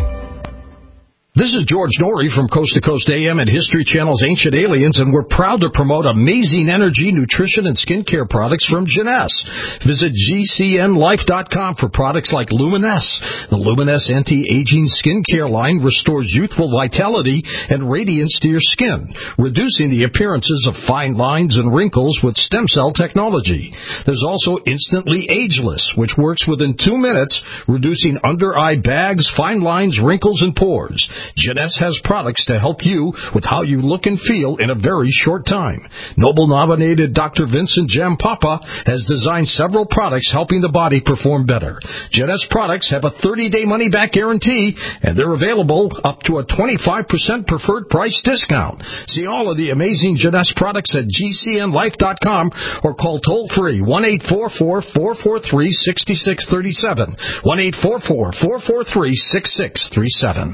[SPEAKER 22] This is George Norrie from Coast to Coast A M and History Channel's Ancient Aliens, and we're proud to promote amazing energy, nutrition, and skincare products from Jeunesse. Visit G C N life dot com for products like Luminesse. The Luminesse anti-aging skincare line restores youthful vitality and radiance to your skin, reducing the appearances of fine lines and wrinkles with stem cell technology. There's also Instantly Ageless, which works within two minutes, reducing under-eye bags, fine lines, wrinkles, and pores. Jeunesse has products to help you with how you look and feel in a very short time. Nobel-nominated Doctor Vincent Jampapa has designed several products helping the body perform better. Jeunesse products have a thirty-day money-back guarantee, and they're available up to a twenty-five percent preferred price discount. See all of the amazing Jeunesse products at G C N life dot com or call toll-free one eight four four, four four three, six six three seven, one eight four four, four four three, six six three seven.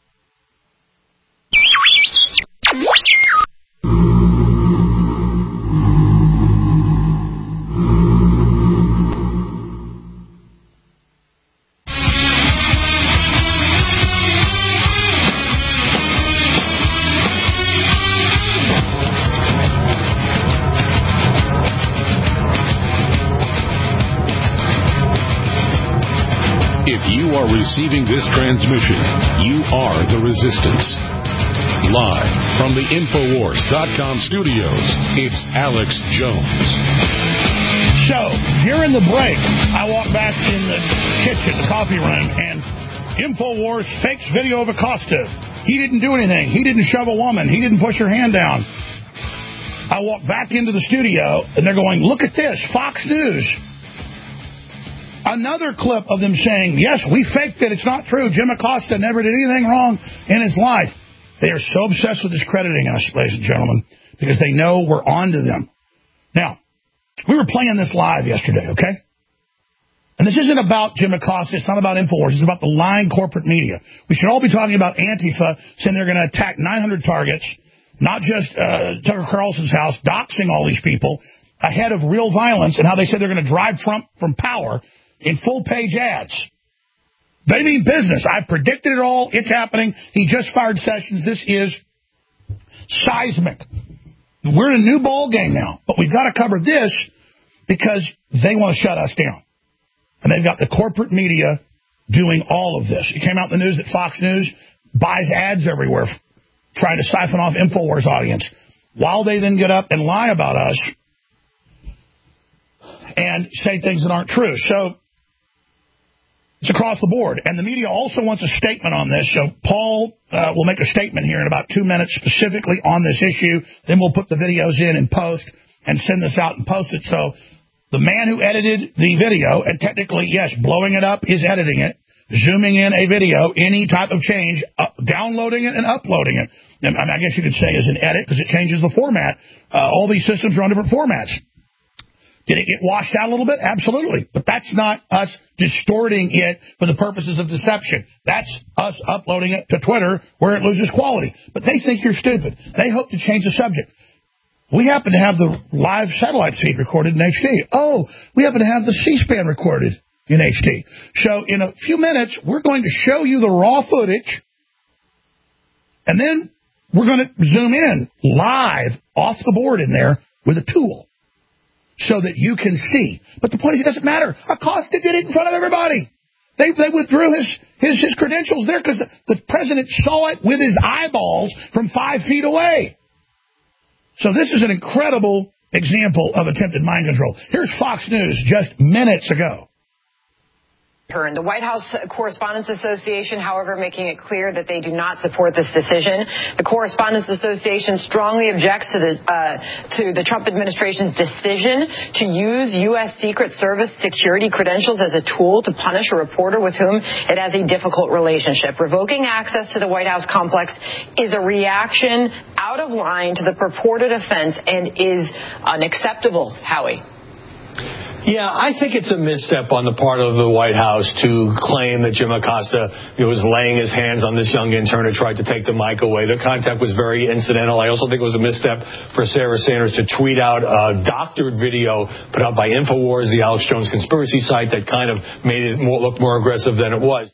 [SPEAKER 23] If you are receiving this transmission, you are the resistance. Live from the Infowars dot com studios, it's Alex Jones.
[SPEAKER 3] So, during the break, I walked back in the kitchen, the coffee room, and Infowars fakes video of Acosta. He didn't do anything. He didn't shove a woman. He didn't push her hand down. I walked back into the studio, and they're going, look at this, Fox News. Another clip of them saying, yes, we faked it. It's not true. Jim Acosta never did anything wrong in his life. They are so obsessed with discrediting us, ladies and gentlemen, because they know we're on to them. Now, we were playing this live yesterday, okay? And this isn't about Jim Acosta. It's not about Infowars. It's about the lying corporate media. We should all be talking about Antifa saying they're going to attack nine hundred targets, not just uh, Tucker Carlson's house, doxing all these people ahead of real violence, and how they said they're going to drive Trump from power in full-page ads. They mean business. I predicted it all. It's happening. He just fired Sessions. This is seismic. We're in a new ball game now, but we've got to cover this because they want to shut us down. And they've got the corporate media doing all of this. It came out in the news that Fox News buys ads everywhere trying to siphon off Infowars audience, while they then get up and lie about us and say things that aren't true. So it's across the board. And the media also wants a statement on this. So Paul uh, will make a statement here in about two minutes specifically on this issue. Then we'll put the videos in and post and send this out and post it. So the man who edited the video, and technically, yes, blowing it up is editing it. zooming in a video, any type of change, uh, downloading it and uploading it. And I guess you could say as an edit because it changes the format. Uh, all these systems are on different formats. Did it get washed out a little bit? Absolutely. But that's not us distorting it for the purposes of deception. That's us uploading it to Twitter where it loses quality. But they think you're stupid. They hope to change the subject. We happen to have the live satellite feed recorded in H D. Oh, we happen to have the C-SPAN recorded in H D. So in a few minutes, we're going to show you the raw footage, and then we're going to zoom in live off the board in there with a tool so that you can see. But the point is, it doesn't matter. Acosta did it in front of everybody. They they withdrew his, his, his credentials there because the, the president saw it with his eyeballs from five feet away. So this is an incredible example of attempted mind control. Here's Fox News just minutes ago.
[SPEAKER 4] The White House Correspondents Association, however, making it clear that they do not support this decision. The Correspondents Association strongly objects to the uh, to the Trump administration's decision to use U S Secret Service security credentials as a tool to punish a reporter with whom it has a difficult relationship. Revoking access to the White House complex is a reaction out of line to the purported offense and is unacceptable. Howie.
[SPEAKER 5] Yeah, I think it's a misstep on the part of the White House to claim that Jim Acosta you know, was laying his hands on this young intern who tried to take the mic away. The contact was very incidental. I also think it was a misstep for Sarah Sanders to tweet out a doctored video put out by InfoWars, the Alex Jones conspiracy site, that kind of made it more, look more aggressive than it was.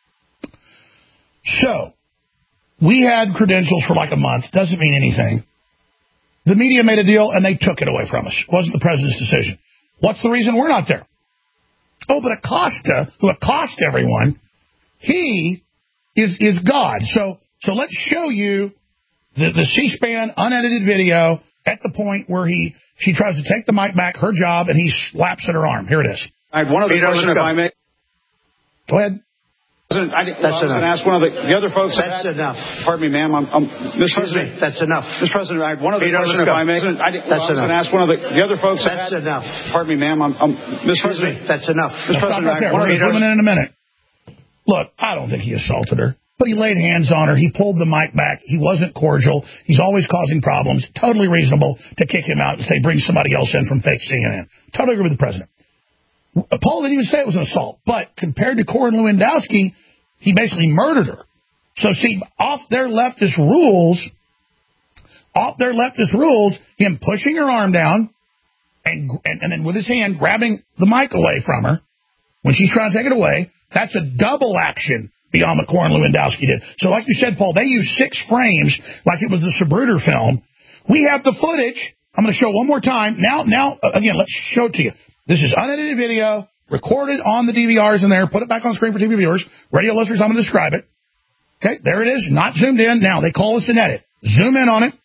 [SPEAKER 3] So, we had credentials for like a month. Doesn't mean anything. The media made a deal, and they took it away from us. It wasn't the president's decision. What's the reason we're not there? Oh, but Acosta, who accosts everyone, he is is God. So so let's show you the, the C-SPAN unedited video at the point where he she tries to take the mic back, her job, and he slaps at her arm. Here it is.
[SPEAKER 8] I have one of the questions, if I may.
[SPEAKER 3] Go ahead.
[SPEAKER 8] I, well, I was going to ask one of the, the other folks.
[SPEAKER 24] That's
[SPEAKER 8] had,
[SPEAKER 24] enough.
[SPEAKER 8] Pardon me, ma'am. I'm, I'm, Mister
[SPEAKER 24] President. That's enough.
[SPEAKER 8] Mister President, I have one of the questions, if I may. I, well,
[SPEAKER 24] that's
[SPEAKER 8] I was going to ask one of the, the other folks.
[SPEAKER 24] That's
[SPEAKER 8] had,
[SPEAKER 24] enough.
[SPEAKER 8] Pardon me, ma'am. I'm, I'm Mister
[SPEAKER 24] President. That's enough.
[SPEAKER 3] Mister
[SPEAKER 8] President,
[SPEAKER 3] President, right
[SPEAKER 8] I have one of the
[SPEAKER 3] zooming in in a minute. Look, I don't think he assaulted her, but he laid hands on her. He pulled the mic back. He wasn't cordial. He's always causing problems. Totally reasonable to kick him out and say, bring somebody else in from fake C N N. Totally agree with the president. Paul didn't even say it was an assault, but compared to Corey Lewandowski, he basically murdered her. So, see, off their leftist rules, off their leftist rules, him pushing her arm down and, and, and then with his hand grabbing the mic away from her when she's trying to take it away, that's a double action beyond what Corey Lewandowski did. So, like you said, Paul, they used six frames like it was the Sabruder film. We have the footage. I'm going to show one more time. Now, now, again, let's show it to you. This is unedited video. Recorded on the D V Rs in there. Put it back on screen for T V viewers. Radio listeners, I'm going to describe it. Okay, there it is. Not zoomed in. Now, they call us an edit. Zoom in on it.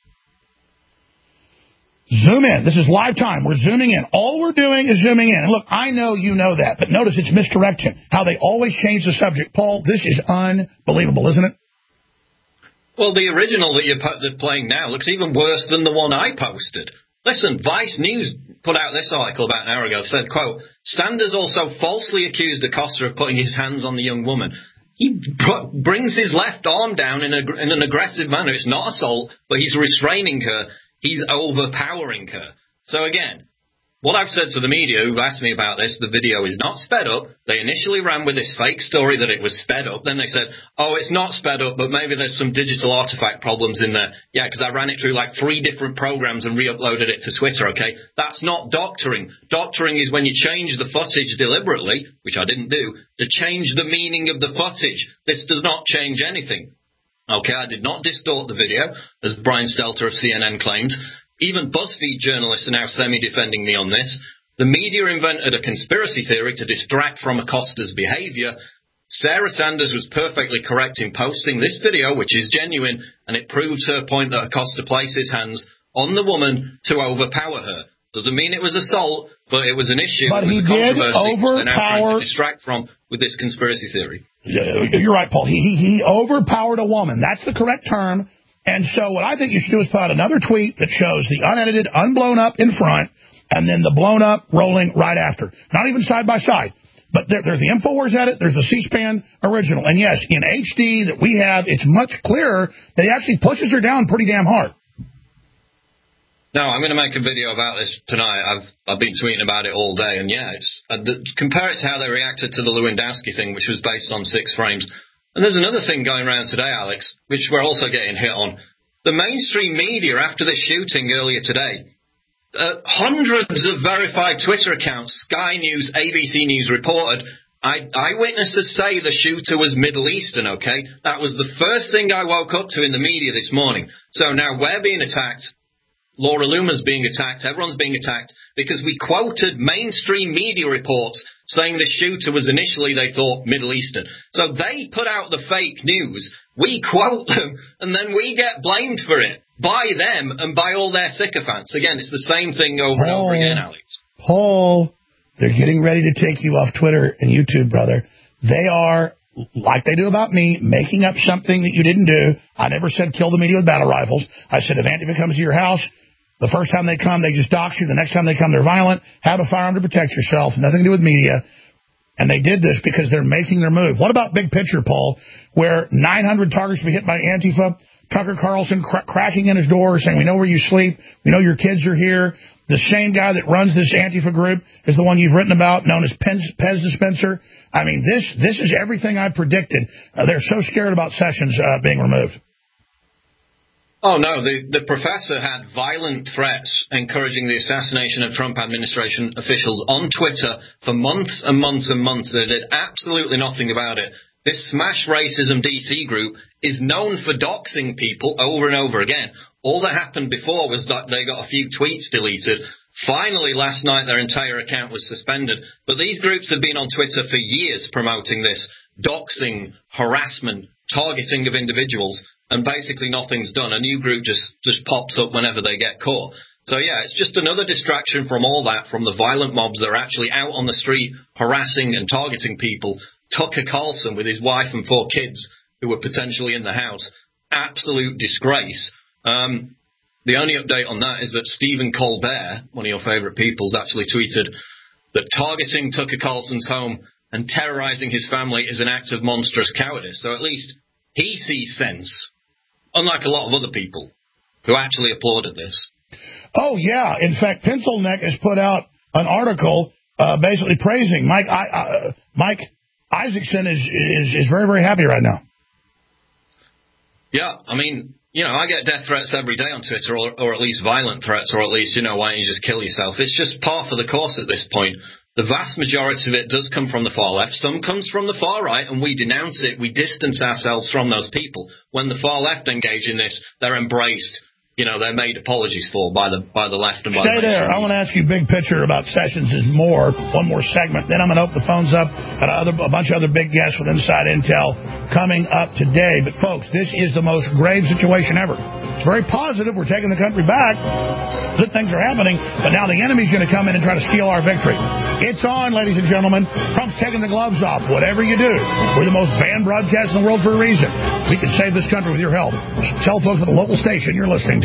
[SPEAKER 3] Zoom in. This is live time. We're zooming in. All we're doing is zooming in. And look, I know you know that, but notice it's misdirection. How they always change the subject. Paul, this is unbelievable, isn't it?
[SPEAKER 18] Well, the original that you're playing now looks even worse than the one I posted. Listen, Vice News put out this article about an hour ago, said, quote, Sanders also falsely accused Acosta of putting his hands on the young woman. He br- brings his left arm down in, a, in an aggressive manner. It's not assault, but he's restraining her. He's overpowering her. So again, what I've said to the media who've asked me about this, the video is not sped up. They initially ran with this fake story that it was sped up. Then they said, oh, it's not sped up, but maybe there's some digital artifact problems in there. Yeah, because I ran it through like three different programs and re-uploaded it to Twitter, okay? That's not doctoring. Doctoring is when you change the footage deliberately, which I didn't do, to change the meaning of the footage. This does not change anything. Okay, I did not distort the video, as Brian Stelter of C N N claimed. Even BuzzFeed journalists are now semi-defending me on this. The media invented a conspiracy theory to distract from Acosta's behavior. Sarah Sanders was perfectly correct in posting this video, which is genuine, and it proves her point that Acosta placed his hands on the woman to overpower her. Doesn't mean it was assault, but it was an issue.
[SPEAKER 3] But
[SPEAKER 18] it was
[SPEAKER 3] he
[SPEAKER 18] a
[SPEAKER 3] did
[SPEAKER 18] controversy they're now trying
[SPEAKER 3] overpower.
[SPEAKER 18] to distract from with this conspiracy theory.
[SPEAKER 3] You're right, Paul. He, he, he overpowered a woman. That's the correct term. And so what I think you should do is put out another tweet that shows the unedited, unblown up in front, and then the blown up rolling right after. Not even side by side. But there, there's the InfoWars edit, there's the C-SPAN original. And yes, in H D that we have, it's much clearer that he actually pushes her down pretty damn hard.
[SPEAKER 18] No, I'm going to make a video about this tonight. I've I've been tweeting about it all day, and yeah, it's uh, the, compare it to how they reacted to the Lewandowski thing, which was based on six frames. And there's another thing going around today, Alex, which we're also getting hit on. The mainstream media, after this shooting earlier today, uh, hundreds of verified Twitter accounts, Sky News, A B C News reported, I, eyewitnesses say the shooter was Middle Eastern, okay? That was the first thing I woke up to in the media this morning. So now we're being attacked. Laura Loomer's being attacked, everyone's being attacked, because we quoted mainstream media reports saying the shooter was initially, they thought, Middle Eastern. So they put out the fake news, we quote them, and then we get blamed for it by them and by all their sycophants. Again, it's the same thing over Paul, and over again, Alex.
[SPEAKER 3] Paul, they're getting ready to take you off Twitter and YouTube, brother. They are, like they do about me, making up something that you didn't do. I never said kill the media with battle rifles. I said if Antifa comes to your house, the first time they come, they just dox you. The next time they come, they're violent. Have a firearm to protect yourself. Nothing to do with media. And they did this because they're making their move. What about big picture, Paul, where nine hundred targets be hit by Antifa, Tucker Carlson cr- cracking in his door saying, we know where you sleep. We know your kids are here. The same guy that runs this Antifa group is the one you've written about, known as Pez, Pez Dispenser. I mean, this this is everything I predicted. Uh, they're so scared about Sessions uh, being removed.
[SPEAKER 18] Oh, no, the, the professor had violent threats encouraging the assassination of Trump administration officials on Twitter for months and months and months. They did absolutely nothing about it. This Smash Racism D C group is known for doxing people over and over again. All that happened before was that they got a few tweets deleted. Finally, last night, their entire account was suspended. But these groups have been on Twitter for years promoting this doxing, harassment, targeting of individuals. And basically nothing's done. A new group just, just pops up whenever they get caught. So, yeah, it's just another distraction from all that, from the violent mobs that are actually out on the street harassing and targeting people. Tucker Carlson with his wife and four kids who were potentially in the house. Absolute disgrace. Um, the only update on that is that Stephen Colbert, one of your favourite people, has actually tweeted that targeting Tucker Carlson's home and terrorising his family is an act of monstrous cowardice. So at least he sees sense. Unlike a lot of other people who actually applauded this.
[SPEAKER 3] Oh, yeah. In fact, Pencil Neck has put out an article uh, basically praising Mike I, uh, Mike Isaacson is, is is very, very happy right now.
[SPEAKER 18] Yeah, I mean, you know, I get death threats every day on Twitter, or, or at least violent threats, or at least, you know, why don't you just kill yourself? It's just par for the course at this point. The vast majority of it does come from the far left. Some comes from the far right, and we denounce it. We distance ourselves from those people. When the far left engage in this, they're embraced. You know, they're made apologies for by the by the left and by
[SPEAKER 3] Stay
[SPEAKER 18] the
[SPEAKER 3] there. I want to ask you big picture about Sessions is more, one more segment. Then I'm going to open the phones up. Got a, other, a bunch of other big guests with Inside Intel coming up today. But, folks, this is the most grave situation ever. It's very positive. We're taking the country back. Good things are happening. But now the enemy's going to come in and try to steal our victory. It's on, ladies and gentlemen. Trump's taking the gloves off. Whatever you do, we're the most banned broadcast in the world for a reason. We can save this country with your help. Tell folks at the local station you're listening to.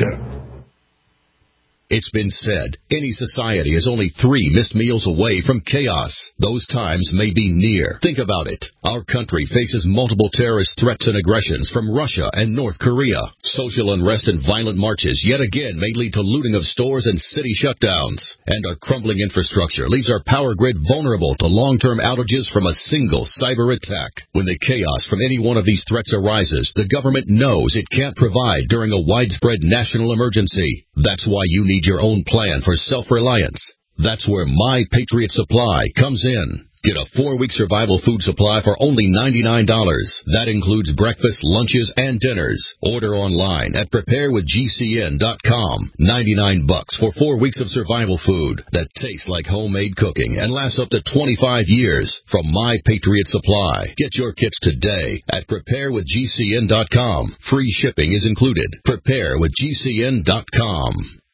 [SPEAKER 9] It's been said, any society is only three missed meals away from chaos. Those times may be near. Think about it. Our country faces multiple terrorist threats and aggressions from Russia and North Korea. Social unrest and violent marches yet again may lead to looting of stores and city shutdowns. And our crumbling infrastructure leaves our power grid vulnerable to long-term outages from a single cyber attack. When the chaos from any one of these threats arises, the government knows it can't provide during a widespread national emergency. That's why you need your own plan for self-reliance. That's where My Patriot Supply comes in. Get a four-week survival food supply for only ninety-nine dollars. That includes breakfast, lunches, and dinners. Order online at prepare with G C N dot com. ninety-nine bucks for four weeks of survival food that tastes like homemade cooking and lasts up to twenty-five years from My Patriot Supply. Get your kits today at prepare with G C N dot com. Free shipping is included. prepare with G C N dot com.